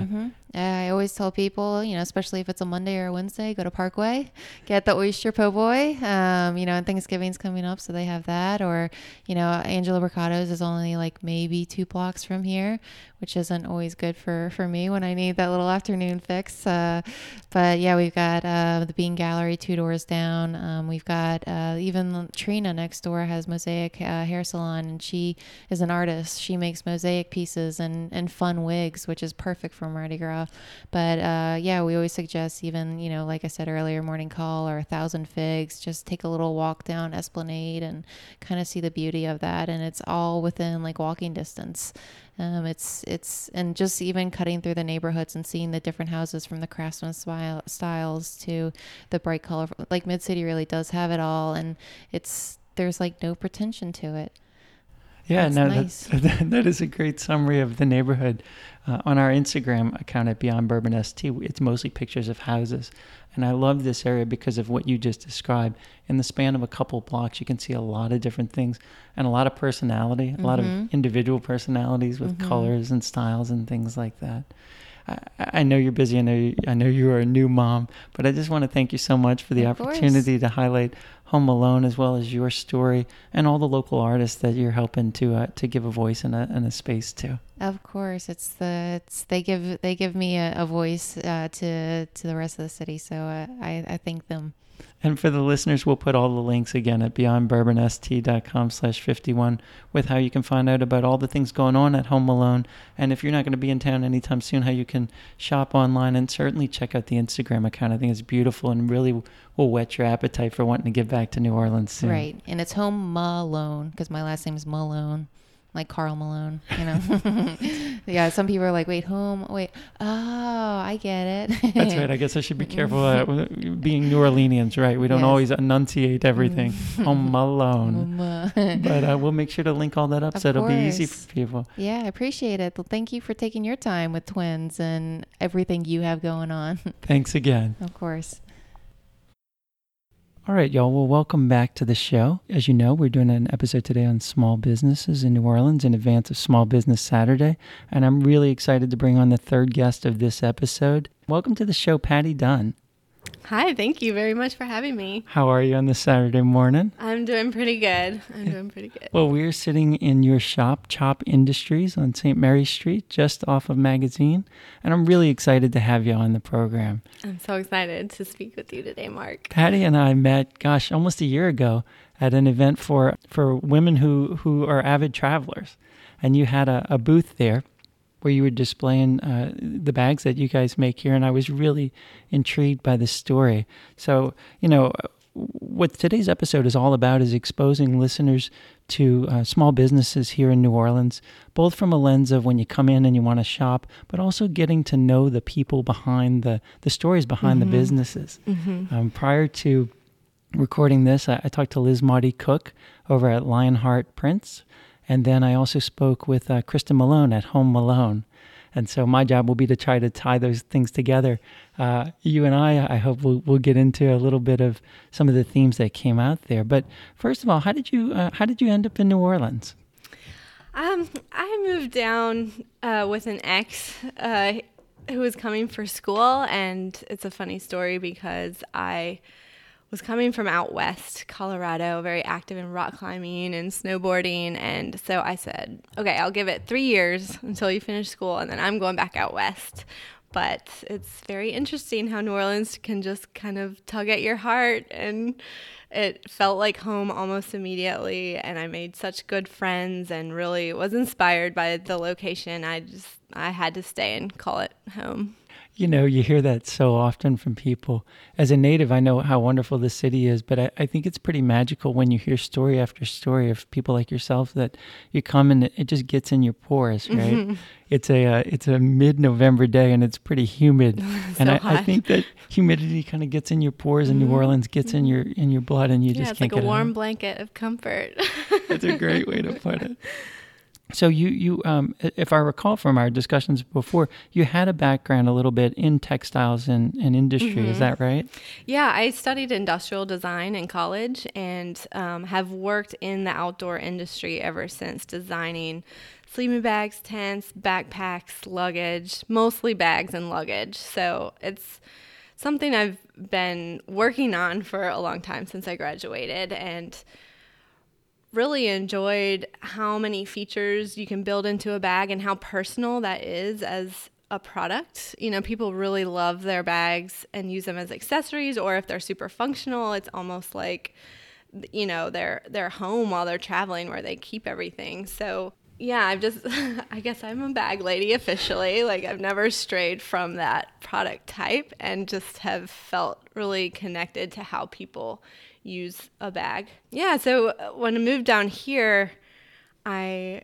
I always tell people, you know, especially if it's a Monday or a Wednesday, go to Parkway, get the oyster po' boy. Um, you know, and Thanksgiving's coming up, so they have that. Or, you know, Angela Mercado's is only like maybe two blocks from here, which isn't always good for, for me when I need that little afternoon fix. Uh, but yeah, we've got uh, the Bean Gallery two doors down. Um, we've got uh, even Trina next door has Mosaic uh, Hair Salon, and she is an artist. She makes mosaic pieces and, and fun wigs, which is perfect for Mardi Gras. But uh, yeah, we always suggest even, you know, like I said earlier, Morning Call or a Thousand Figs, just take a little walk down Esplanade and kind of see the beauty of that. And it's all within like walking distance. Um, it's, it's, and just even cutting through the neighborhoods and seeing the different houses from the craftsman style, styles to the bright color, like Mid-City really does have it all. And it's, there's like no pretension to it. Yeah, That's no, nice. that, that is a great summary of the neighborhood. Uh, on our Instagram account at Beyond Bourbon S T, it's mostly pictures of houses. And I love this area because of what you just described. In the span of a couple blocks, you can see a lot of different things and a lot of personality, a mm-hmm. lot of individual personalities with mm-hmm. colors and styles and things like that. I, I know you're busy. I know you, I know you are a new mom, but I just want to thank you so much for the of opportunity course. to highlight Home Alone as well as your story and all the local artists that you're helping to uh, to give a voice and a, and a space to. Of course, it's the it's they give they give me a, a voice uh, to to the rest of the city, so uh, I I thank them. And for the listeners, we'll put all the links again at beyond bourbon s t dot com slash fifty-one with how you can find out about all the things going on at Home Alone. And if you're not going to be in town anytime soon, how you can shop online and certainly check out the Instagram account. I think it's beautiful and really will whet your appetite for wanting to get back to New Orleans soon. Right. And it's Home Malone because my last name is Malone. Like Carl Malone, you know. Yeah, some people are like, wait, home, wait, oh, I get it. That's right. I guess I should be careful uh, being New Orleanians, right? We don't yes. always enunciate everything. Home Alone. But uh, we'll make sure to link all that up of so it'll course. be easy for people. Yeah, I appreciate it. Well, thank you for taking your time with twins and everything you have going on. Thanks again. Of course. All right, y'all. Well, welcome back to the show. As you know, we're doing an episode today on small businesses in New Orleans in advance of Small Business Saturday. And I'm really excited to bring on the third guest of this episode. Welcome to the show, Patty Dunn. Hi, thank you very much for having me. How are you on this Saturday morning? I'm doing pretty good. I'm doing pretty good. Well, we're sitting in your shop, Chop Industries, on Saint Mary Street, just off of Magazine. And I'm really excited to have you on the program. I'm so excited to speak with you today, Mark. Patty and I met, gosh, almost a year ago at an event for, for women who, who are avid travelers. And you had a, a booth there where you were displaying uh, the bags that you guys make here, and I was really intrigued by the story. So, you know, what today's episode is all about is exposing listeners to uh, small businesses here in New Orleans, both from a lens of when you come in and you want to shop, but also getting to know the people behind the, the stories behind mm-hmm. the businesses. Mm-hmm. Um, prior to recording this, I, I talked to Liz Marty Cook over at Lionheart Prints. And then I also spoke with uh, Kristen Malone at Home Malone. And so my job will be to try to tie those things together. Uh, you and I, I hope we'll, we'll get into a little bit of some of the themes that came out there. But first of all, how did you uh, how did you end up in New Orleans? Um, I moved down uh, with an ex uh, who was coming for school. And it's a funny story because I was coming from out west, Colorado, very active in rock climbing and snowboarding. And so I said, okay, I'll give it three years until you finish school, and then I'm going back out west. But it's very interesting how New Orleans can just kind of tug at your heart, and it felt like home almost immediately. And I made such good friends and really was inspired by the location. I just, I had to stay and call it home. You know, you hear that so often from people. As a native, I know how wonderful the city is, but I, I think it's pretty magical when you hear story after story of people like yourself that you come and it, it just gets in your pores, right? Mm-hmm. It's a uh, it's a mid-November day and it's pretty humid, so and I, hot. I think that humidity kind of gets in your pores, and mm-hmm. New Orleans gets in your in your blood, and you yeah, just it's can't like get a warm out. blanket of comfort. That's a great way to put it. So you, you um, if I recall from our discussions before, you had a background a little bit in textiles and, and industry. Mm-hmm. Is that right? Yeah, I studied industrial design in college and um, have worked in the outdoor industry ever since, designing sleeping bags, tents, backpacks, luggage, mostly bags and luggage. So it's something I've been working on for a long time since I graduated, and really enjoyed how many features you can build into a bag and how personal that is as a product. You know, people really love their bags and use them as accessories, or if they're super functional, it's almost like, you know, their their home while they're traveling where they keep everything. So yeah, I've just, I guess I'm a bag lady officially. Like, I've never strayed from that product type and just have felt really connected to how people use a bag. Yeah, so when I moved down here, I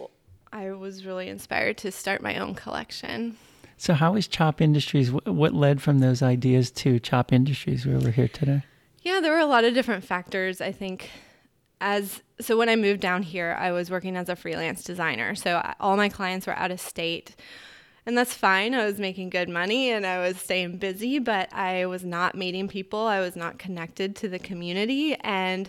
I was really inspired to start my own collection. So how is Chop Industries, what led from those ideas to Chop Industries where we're here today? Yeah, there were a lot of different factors, I think. As so when I moved down here, I was working as a freelance designer. So all my clients were out of state. And that's fine. I was making good money and I was staying busy, but I was not meeting people. I was not connected to the community. And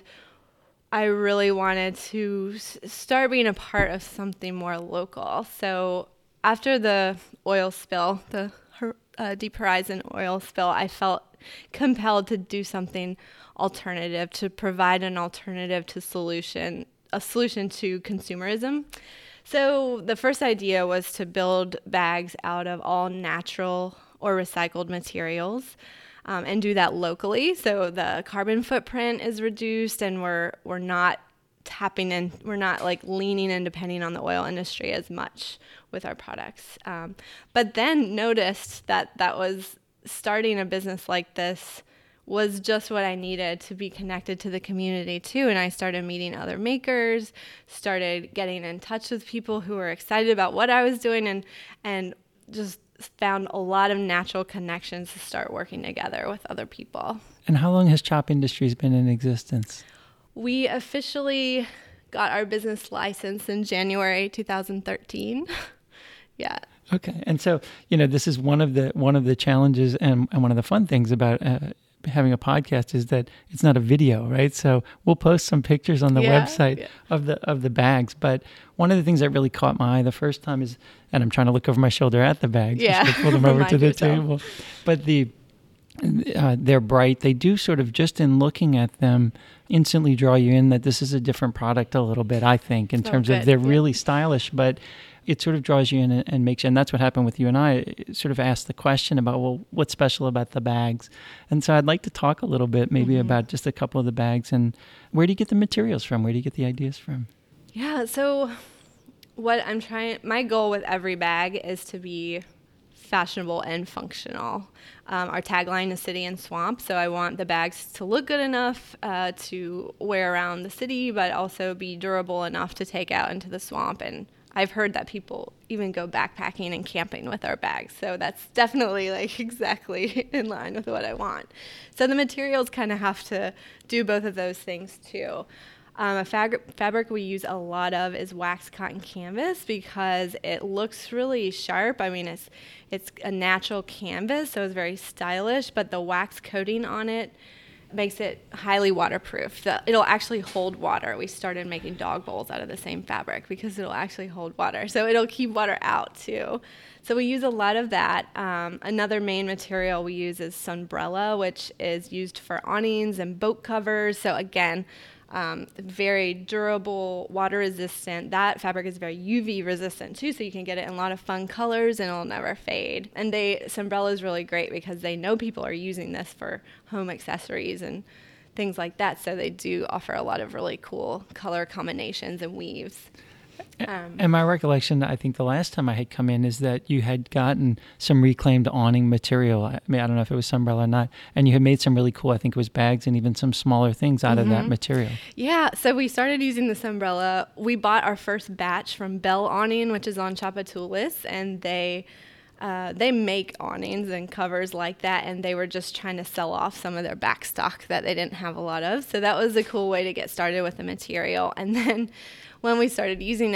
I really wanted to start being a part of something more local. So after the oil spill, the uh, Deep Horizon oil spill, I felt compelled to do something alternative, to provide an alternative to solution, a solution to consumerism. So the first idea was to build bags out of all natural or recycled materials, um, and do that locally. So the carbon footprint is reduced, and we're we're not tapping in, we're not like leaning and depending on the oil industry as much with our products. Um, but then noticed that that was starting a business like this was just what I needed to be connected to the community too. And I started meeting other makers, started getting in touch with people who were excited about what I was doing, and and just found a lot of natural connections to start working together with other people. And how long has Chop Industries been in existence? We officially got our business license in January two thousand thirteen. Yeah. Okay. And so, you know, this is one of the one of the challenges and, and one of the fun things about uh, having a podcast is that it's not a video, right? So we'll post some pictures on the yeah, website yeah. of the of the bags. But one of the things that really caught my eye the first time is, and I'm trying to look over my shoulder at the bags. Yeah. Pull them over to the yourself. table. But the uh, they're bright. They do sort of, just in looking at them, instantly draw you in that this is a different product a little bit, I think, in Oh, terms good. of they're Yeah. really stylish, but it sort of draws you in and, and makes you, and that's what happened with you and I, it sort of asked the question about, well, what's special about the bags? And so I'd like to talk a little bit maybe mm-hmm. about just a couple of the bags, and where do you get the materials from? Where do you get the ideas from? Yeah, so what I'm trying, my goal with every bag is to be fashionable and functional. Um, our tagline is City and Swamp, so I want the bags to look good enough uh, to wear around the city, but also be durable enough to take out into the swamp. And I've heard that people even go backpacking and camping with our bags, so that's definitely like exactly in line with what I want. So the materials kind of have to do both of those things too. Um, a fabric, fabric we use a lot of is wax cotton canvas because it looks really sharp. I mean, it's it's a natural canvas, so it's very stylish, but the wax coating on it makes it highly waterproof. The, it'll actually hold water. We started making dog bowls out of the same fabric because it'll actually hold water. So it'll keep water out too. So we use a lot of that. Um, another main material we use is Sunbrella, which is used for awnings and boat covers. So again, Um, very durable, water resistant. That fabric is very U V resistant too, so you can get it in a lot of fun colors and it'll never fade. And they Sunbrella is really great because they know people are using this for home accessories and things like that, so they do offer a lot of really cool color combinations and weaves. Um, and my recollection, I think the last time I had come in, is that you had gotten some reclaimed awning material. I mean, I don't know if it was Sunbrella or not, and you had made some really cool, I think it was bags and even some smaller things out mm-hmm. of that material. Yeah, so we started using the Sunbrella. We bought our first batch from Bell Awning, which is on Tchoupitoulas, and they uh, they make awnings and covers like that, and they were just trying to sell off some of their back stock that they didn't have a lot of. So that was a cool way to get started with the material. And then when we started using it,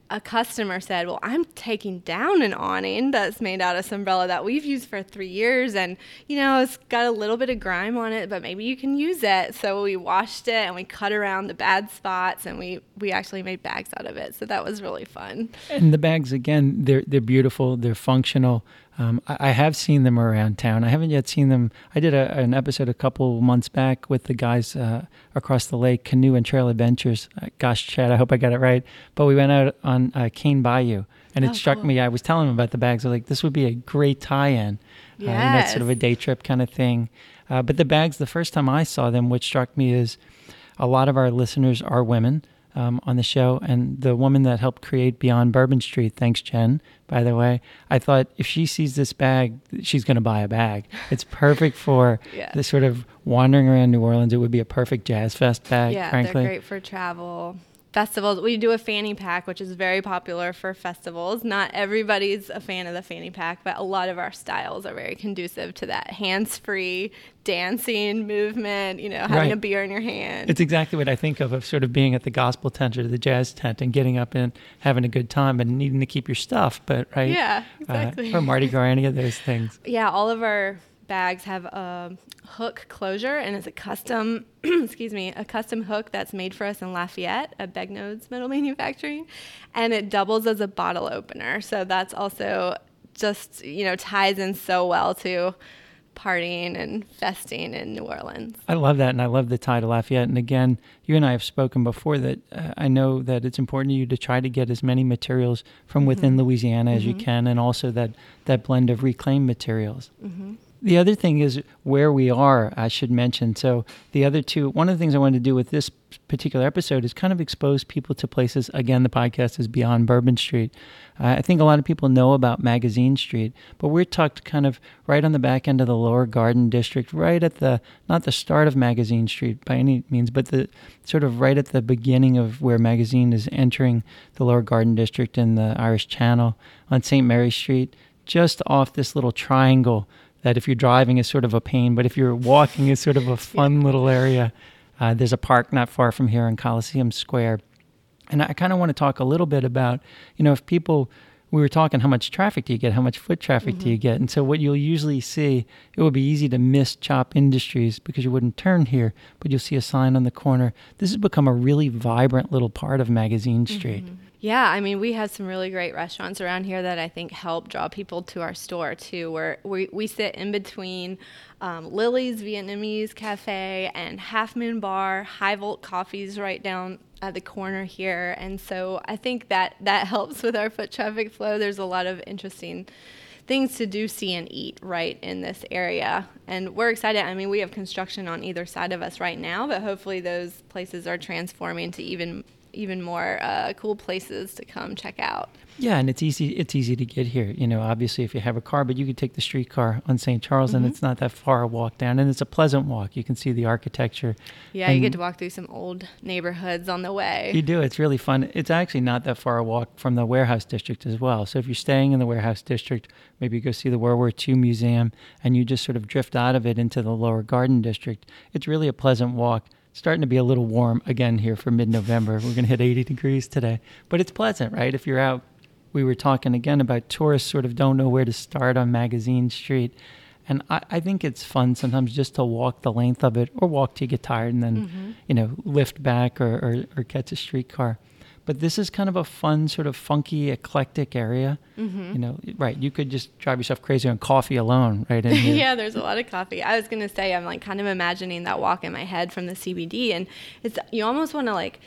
a customer said, well, I'm taking down an awning that's made out of Sunbrella that we've used for three years. And, you know, it's got a little bit of grime on it, but maybe you can use it. So we washed it and we cut around the bad spots, and we, we actually made bags out of it. So that was really fun. And the bags, again, they're, they're beautiful. They're functional. Um, I, I have seen them around town. I haven't yet seen them. I did a, an episode a couple months back with the guys uh, across the lake, Canoe and Trail Adventures. Uh, gosh, Chad, I hope I got it right. But we went out on uh, Cane Bayou, and it oh, struck cool. me. I was telling them about the bags. I was like, this would be a great tie-in. Yes. Uh, you know, it's sort of a day trip kind of thing. Uh, but the bags, the first time I saw them, what struck me is a lot of our listeners are women. Um, on the show, and the woman that helped create Beyond Bourbon Street, thanks Jen, by the way, I thought if she sees this bag, she's going to buy a bag. It's perfect for yeah. the sort of wandering around New Orleans. It would be a perfect Jazz Fest bag, yeah, frankly. They're great for travel. Festivals. We do a fanny pack, which is very popular for festivals. Not everybody's a fan of the fanny pack, but a lot of our styles are very conducive to that hands-free dancing movement, you know, having Right. a beer in your hand. It's exactly what I think of, of sort of being at the gospel tent or the jazz tent and getting up and having a good time and needing to keep your stuff, but right? Yeah, exactly. Uh, or Mardi Gras, any of those things. Yeah, all of our bags have a hook closure, and it's a custom, excuse me, a custom hook that's made for us in Lafayette at Begnodes Metal Manufacturing, and it doubles as a bottle opener. So that's also just, you know, ties in so well to partying and festing in New Orleans. I love that, and I love the tie to Lafayette. And again, you and I have spoken before that uh, I know that it's important to you to try to get as many materials from within mm-hmm. Louisiana as mm-hmm. you can, and also that, that blend of reclaimed materials. Mm-hmm. The other thing is where we are, I should mention. So the other two, one of the things I wanted to do with this particular episode is kind of expose people to places. Again, the podcast is Beyond Bourbon Street. Uh, I think a lot of people know about Magazine Street, but we're tucked kind of right on the back end of the Lower Garden District, right at the, not the start of Magazine Street by any means, but the sort of right at the beginning of where Magazine is entering the Lower Garden District in the Irish Channel on Saint Mary Street, just off this little triangle that if you're driving is sort of a pain, but if you're walking is sort of a fun yeah. little area. Uh, there's a park not far from here in Coliseum Square. And I kind of want to talk a little bit about, you know, if people, we were talking how much traffic do you get, how much foot traffic mm-hmm. do you get? And so what you'll usually see, it would be easy to miss Chop Industries because you wouldn't turn here, but you'll see a sign on the corner. This has become a really vibrant little part of Magazine Street. Mm-hmm. Yeah, I mean, we have some really great restaurants around here that I think help draw people to our store, too, where we, we sit in between um, Lily's Vietnamese Cafe and Half Moon Bar, High Volt Coffee's right down at the corner here. And so I think that that helps with our foot traffic flow. There's a lot of interesting things to do, see, and eat right in this area. And we're excited. I mean, we have construction on either side of us right now, but hopefully those places are transforming to even even more uh, cool places to come check out. Yeah, and it's easy It's easy to get here, you know, obviously if you have a car, but you could take the streetcar on Saint Charles mm-hmm. and it's not that far a walk down, and it's a pleasant walk. You can see the architecture. Yeah, you get to walk through some old neighborhoods on the way. You do. It's really fun. It's actually not that far a walk from the Warehouse District as well. So if you're staying in the Warehouse District, maybe you go see the World War Two Museum and you just sort of drift out of it into the Lower Garden District. It's really a pleasant walk. Starting to be a little warm again here for mid-November. We're going to hit eighty degrees today. But it's pleasant, right? If you're out, we were talking again about tourists sort of don't know where to start on Magazine Street. And I, I think it's fun sometimes just to walk the length of it or walk till you get tired and then, mm-hmm. you know, lift back or, or, or catch a streetcar. But this is kind of a fun, sort of funky, eclectic area. Mm-hmm. You know, right? You could just drive yourself crazy on coffee alone, right in here. Yeah, there's a lot of coffee. I was gonna say, I'm like kind of imagining that walk in my head from the C B D, and it's you almost want to like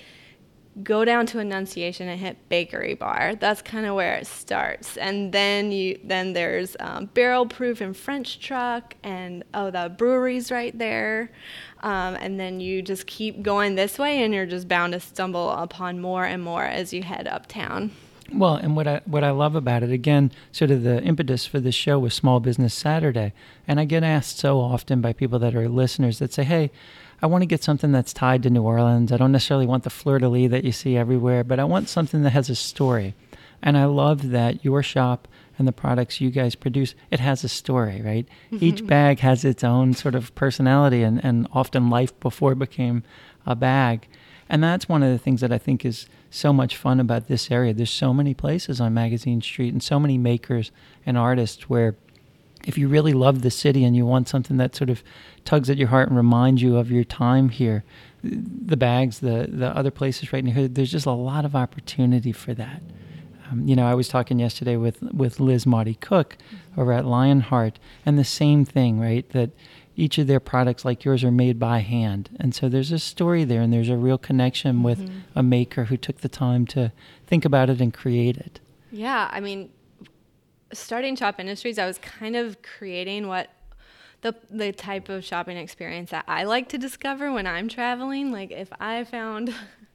go down to Annunciation and hit Bakery Bar. That's kind of where it starts, and then you then there's um, Barrel Proof and French Truck, and oh, the brewery's right there. Um, and then you just keep going this way, and you're just bound to stumble upon more and more as you head uptown. Well, and what I what I love about it, again, sort of the impetus for this show was Small Business Saturday. And I get asked so often by people that are listeners that say, hey, I want to get something that's tied to New Orleans. I don't necessarily want the fleur-de-lis that you see everywhere, but I want something that has a story. And I love that your shop and the products you guys produce, it has a story, right? Mm-hmm. Each bag has its own sort of personality and, and often life before it became a bag. And that's one of the things that I think is so much fun about this area. There's so many places on Magazine Street and so many makers and artists where if you really love the city and you want something that sort of tugs at your heart and reminds you of your time here, the bags, the, the other places right near here, there's just a lot of opportunity for that. Um, you know, I was talking yesterday with, with Liz Maudie Cook over at Lionheart, and the same thing, right, that each of their products like yours are made by hand. And so there's a story there, and there's a real connection mm-hmm. with a maker who took the time to think about it and create it. Yeah, I mean, starting Shop Industries, I was kind of creating what the the type of shopping experience that I like to discover when I'm traveling. Like if I found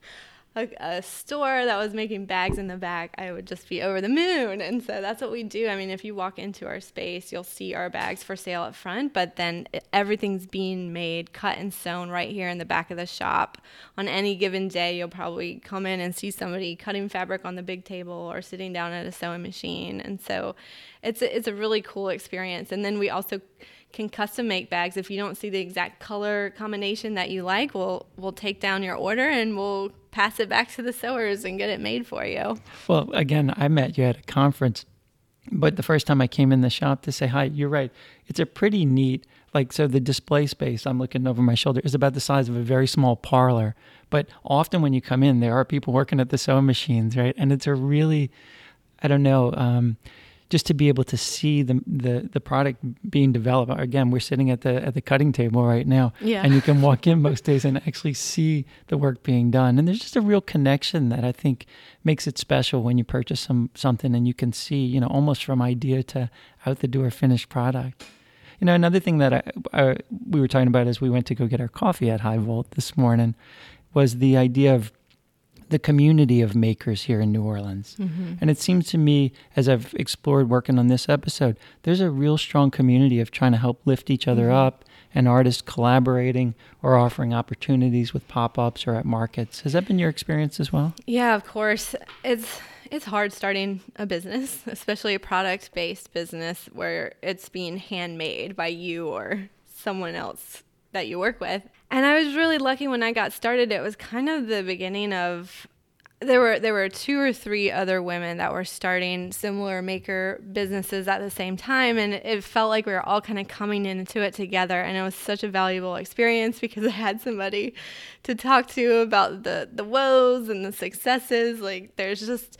a, a store that was making bags in the back, I would just be over the moon. And so that's what we do. I mean, if you walk into our space, you'll see our bags for sale up front, but then it, everything's being made, cut and sewn right here in the back of the shop. On any given day, you'll probably come in and see somebody cutting fabric on the big table or sitting down at a sewing machine. And so it's a, it's a really cool experience. And then we also can custom make bags. If you don't see the exact color combination that you like, we'll we'll take down your order and we'll pass it back to the sewers and get it made for you. Well, again, I met you at a conference, but the first time I came in the shop to say hi, you're right. It's a pretty neat, like, so the display space, I'm looking over my shoulder, is about the size of a very small parlor. But often when you come in, there are people working at the sewing machines, right? And it's a really, I don't know, um, just to be able to see the, the the product being developed. Again, we're sitting at the at the cutting table right now, yeah. and you can walk in most days and actually see the work being done. And there's just a real connection that I think makes it special when you purchase some something and you can see, you know, almost from idea to out the door finished product. You know, another thing that I, I we were talking about as we went to go get our coffee at High Volt this morning was the idea of the community of makers here in New Orleans. Mm-hmm. And it seems to me, as I've explored working on this episode, there's a real strong community of trying to help lift each other mm-hmm. up, and artists collaborating or offering opportunities with pop-ups or at markets. Has that been your experience as well? Yeah, of course. It's it's hard starting a business, especially a product-based business where it's being handmade by you or someone else that you work with. And I was really lucky when I got started. It was kind of the beginning of, there were there were two or three other women that were starting similar maker businesses at the same time. And it felt like we were all kind of coming into it together. And it was such a valuable experience because I had somebody to talk to about the, the woes and the successes. Like there's just,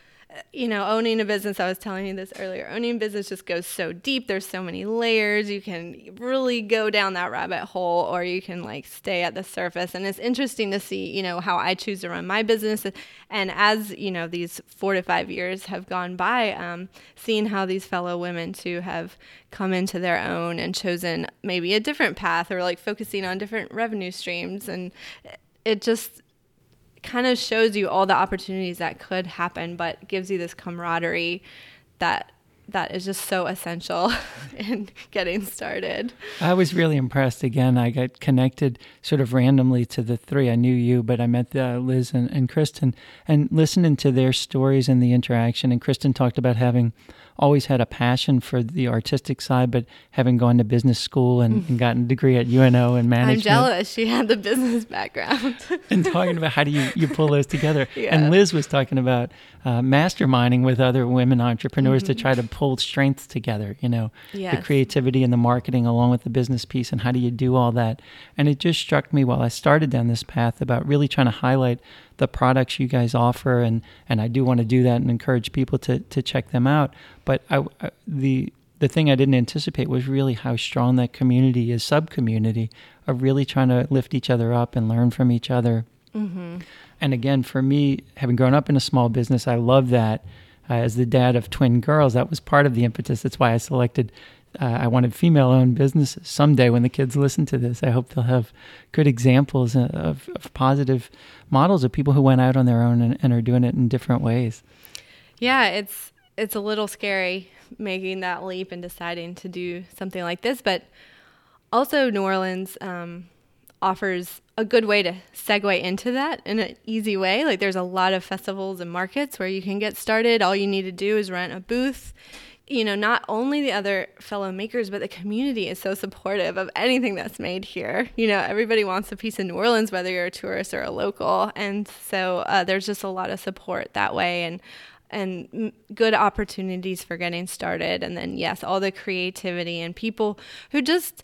you know, owning a business, I was telling you this earlier, owning a business just goes so deep. There's so many layers. You can really go down that rabbit hole, or you can like stay at the surface. And it's interesting to see, you know, how I choose to run my business. And as, you know, these four to five years have gone by, um, seeing how these fellow women too have come into their own and chosen maybe a different path, or like focusing on different revenue streams. And it just kind of shows you all the opportunities that could happen, but gives you this camaraderie that that is just so essential in getting started. I was really impressed. Again, I got connected sort of randomly to the three. I knew you, but I met uh, Liz and, and Kristen, and listening to their stories and the interaction. And Kristen talked about having always had a passion for the artistic side, but having gone to business school and, and gotten a degree at U N O in management. I'm jealous. She had the business background. And talking about how do you, you pull those together. Yeah. And Liz was talking about uh, masterminding with other women entrepreneurs mm-hmm. to try to pull strengths together, you know, yes. the creativity and the marketing along with the business piece, and how do you do all that? And it just struck me while I started down this path about really trying to highlight the products you guys offer, and, and I do want to do that and encourage people to, to check them out. But I, I, the the thing I didn't anticipate was really how strong that community is, sub-community, of really trying to lift each other up and learn from each other. Mm-hmm. And again, for me, having grown up in a small business, I love that. Uh, as the dad of twin girls, that was part of the impetus. That's why I selected, uh, I wanted female-owned businesses. Someday when the kids listen to this, I hope they'll have good examples of, of positive models of people who went out on their own and, and are doing it in different ways. Yeah, it's it's a little scary making that leap and deciding to do something like this, but also New Orleans um, offers a good way to segue into that in an easy way. Like there's a lot of festivals and markets where you can get started. All you need to do is rent a booth you know, not only the other fellow makers, but the community is so supportive of anything that's made here. You know, everybody wants a piece of New Orleans, whether you're a tourist or a local. And so uh, there's just a lot of support that way, and and good opportunities for getting started. And then, yes, all the creativity and people who just,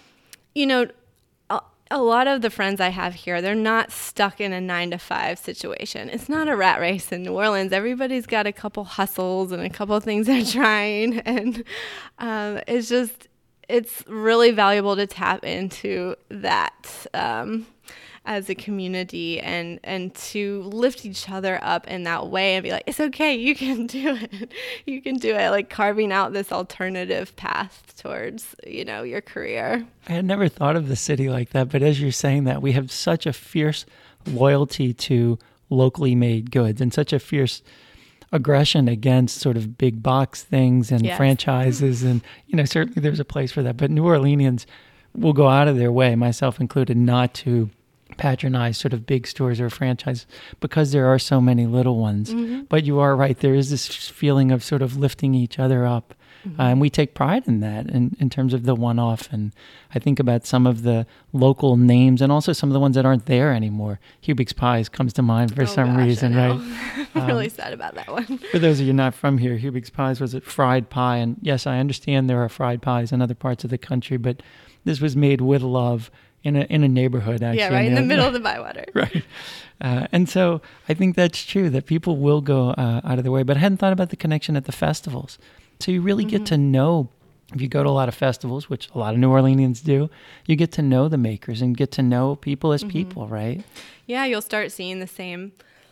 you know, a, a lot of the friends I have here, they're not stuck in a nine to five situation. It's not a rat race in New Orleans. Everybody's got a couple hustles and a couple things they're trying. And um, it's just, it's really valuable to tap into that um as a community, and and to lift each other up in that way and be like, it's okay, you can do it. You can do it. Like carving out this alternative path towards, you know, your career. I had never thought of the city like that, but as you're saying that, we have such a fierce loyalty to locally made goods and such a fierce aggression against sort of big box things and Yes. franchises. And, you know, certainly there's a place for that. But New Orleanians will go out of their way, myself included, not to patronize sort of big stores or franchise because there are so many little ones. Mm-hmm. But you are right. There is this feeling of sort of lifting each other up. Mm-hmm. Uh, and we take pride in that in, in terms of the one-off. And I think about some of the local names and also some of the ones that aren't there anymore. Hubig's Pies comes to mind for Oh, some gosh, reason, I know. right? I'm really Um, sad about that one. For those of you not from here, Hubig's Pies was a fried pie. And yes, I understand there are fried pies in other parts of the country, but this was made with love in a in a neighborhood, actually. Yeah, right in the middle of the Bywater. Right. Uh, and so I think that's true, that people will go uh, out of their way. But I hadn't thought about the connection at the festivals. So you really get to know, if you go to a lot of festivals, which a lot of New Orleanians do, you get to know the makers and get to know people as people, right? Yeah, you'll start seeing the same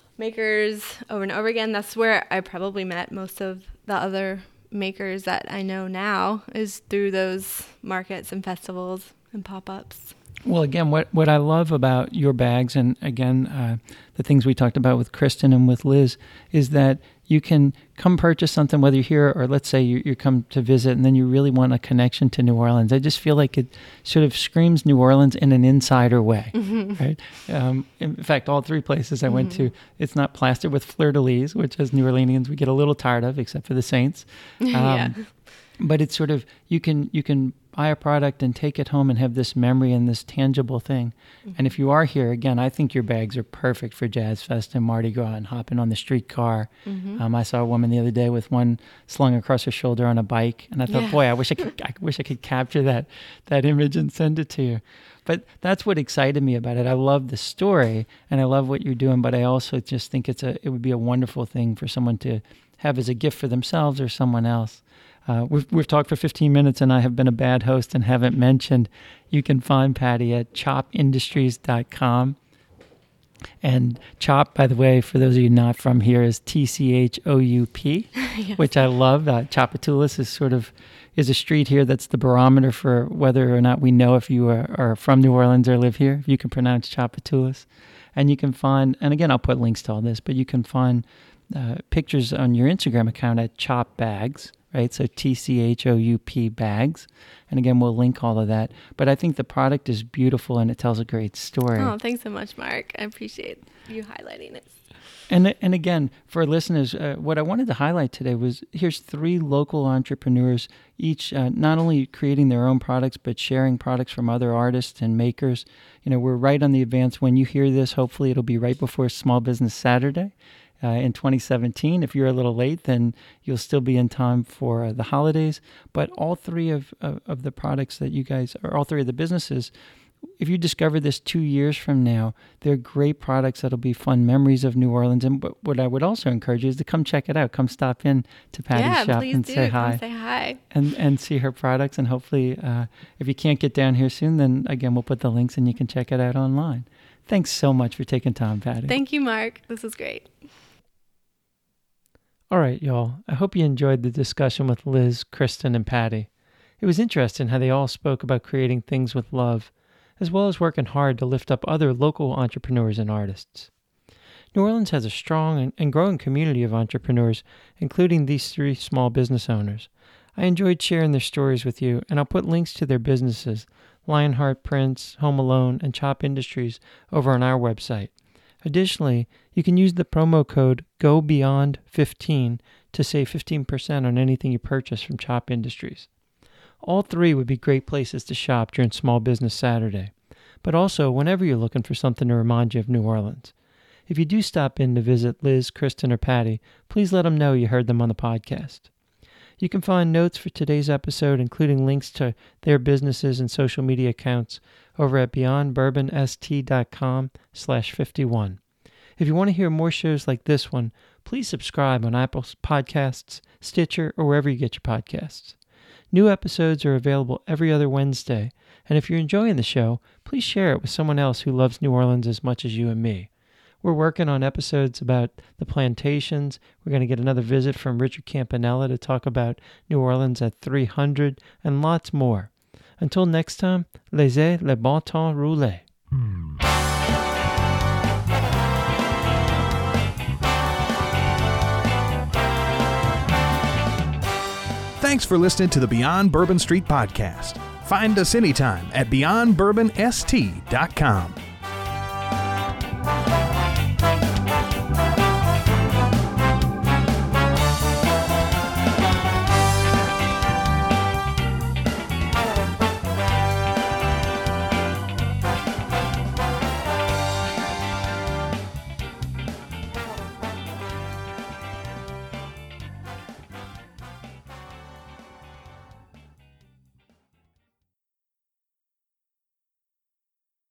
makers over and over again. That's where I probably met most of the other makers that I know now, is through those markets and festivals and pop-ups. Well, again, what, what I love about your bags, and again, uh, the things we talked about with Kristen and with Liz, is that you can come purchase something, whether you're here or let's say you, you come to visit and then you really want a connection to New Orleans. I just feel like it sort of screams New Orleans in an insider way, mm-hmm. right? Um, in fact, all three places I mm-hmm. went to, it's not plastered with fleur-de-lis, which as New Orleanians we get a little tired of, except for the Saints. Um, yeah. But it's sort of, you can you can buy a product and take it home and have this memory and this tangible thing. Mm-hmm. And if you are here, again, I think your bags are perfect for Jazz Fest and Mardi Gras and hopping on the streetcar. Mm-hmm. Um, I saw a woman the other day with one slung across her shoulder on a bike. And I thought, yeah. boy, I wish I could I wish I could capture that that image and send it to you. But that's what excited me about it. I love the story and I love what you're doing, but I also just think it's a it would be a wonderful thing for someone to have as a gift for themselves or someone else. Uh, we've, we've talked for fifteen minutes and I have been a bad host and haven't mentioned you can find Patty at chop industries dot com. And Chop, by the way, for those of you not from here, is T C H O U P, yes. which I love. Uh, Tchoupitoulas is sort of is a street here that's the barometer for whether or not we know if you are, are from New Orleans or live here. If you can pronounce Tchoupitoulas. And you can find, and again, I'll put links to all this, but you can find uh, pictures on your Instagram account at Chop Bags. Right, so T C H O U P bags. And again, we'll link all of that. But I think the product is beautiful and it tells a great story. Oh, thanks so much, Mark. I appreciate you highlighting it. And and again, for listeners, uh, what I wanted to highlight today was here's three local entrepreneurs, each uh, not only creating their own products, but sharing products from other artists and makers. You know, we're right on the advance. When you hear this, hopefully it'll be right before Small Business Saturday. Uh, in twenty seventeen. If you're a little late, then you'll still be in time for uh, the holidays. But all three of, of, of the products that you guys, or all three of the businesses, if you discover this two years from now, they're great products that'll be fun memories of New Orleans. And what, what I would also encourage you is to come check it out. Come stop in to Patty's yeah, shop please and do. say Come hi. say hi. And, and see her products. And hopefully, uh, if you can't get down here soon, then again, we'll put the links and you can check it out online. Thanks so much for taking time, Patty. Thank you, Mark. This was great. All right, y'all. I hope you enjoyed the discussion with Liz, Kristen, and Patty. It was interesting how they all spoke about creating things with love, as well as working hard to lift up other local entrepreneurs and artists. New Orleans has a strong and growing community of entrepreneurs, including these three small business owners. I enjoyed sharing their stories with you, and I'll put links to their businesses, Lionheart Prints, Home Alone, and Chop Industries, over on our website. Additionally, you can use the promo code go beyond fifteen to save fifteen percent on anything you purchase from Chop Industries. All three would be great places to shop during Small Business Saturday, but also whenever you're looking for something to remind you of New Orleans. If you do stop in to visit Liz, Kristen, or Patty, please let them know you heard them on the podcast. You can find notes for today's episode, including links to their businesses and social media accounts, over at beyondbourbonst.com slash 51. If you want to hear more shows like this one, please subscribe on Apple Podcasts, Stitcher, or wherever you get your podcasts. New episodes are available every other Wednesday, and if you're enjoying the show, please share it with someone else who loves New Orleans as much as you and me. We're working on episodes about the plantations. We're going to get another visit from Richard Campanella to talk about New Orleans at three hundred, and lots more. Until next time, laissez le bon temps rouler. Thanks for listening to the Beyond Bourbon Street podcast. Find us anytime at beyond bourbon s t dot com.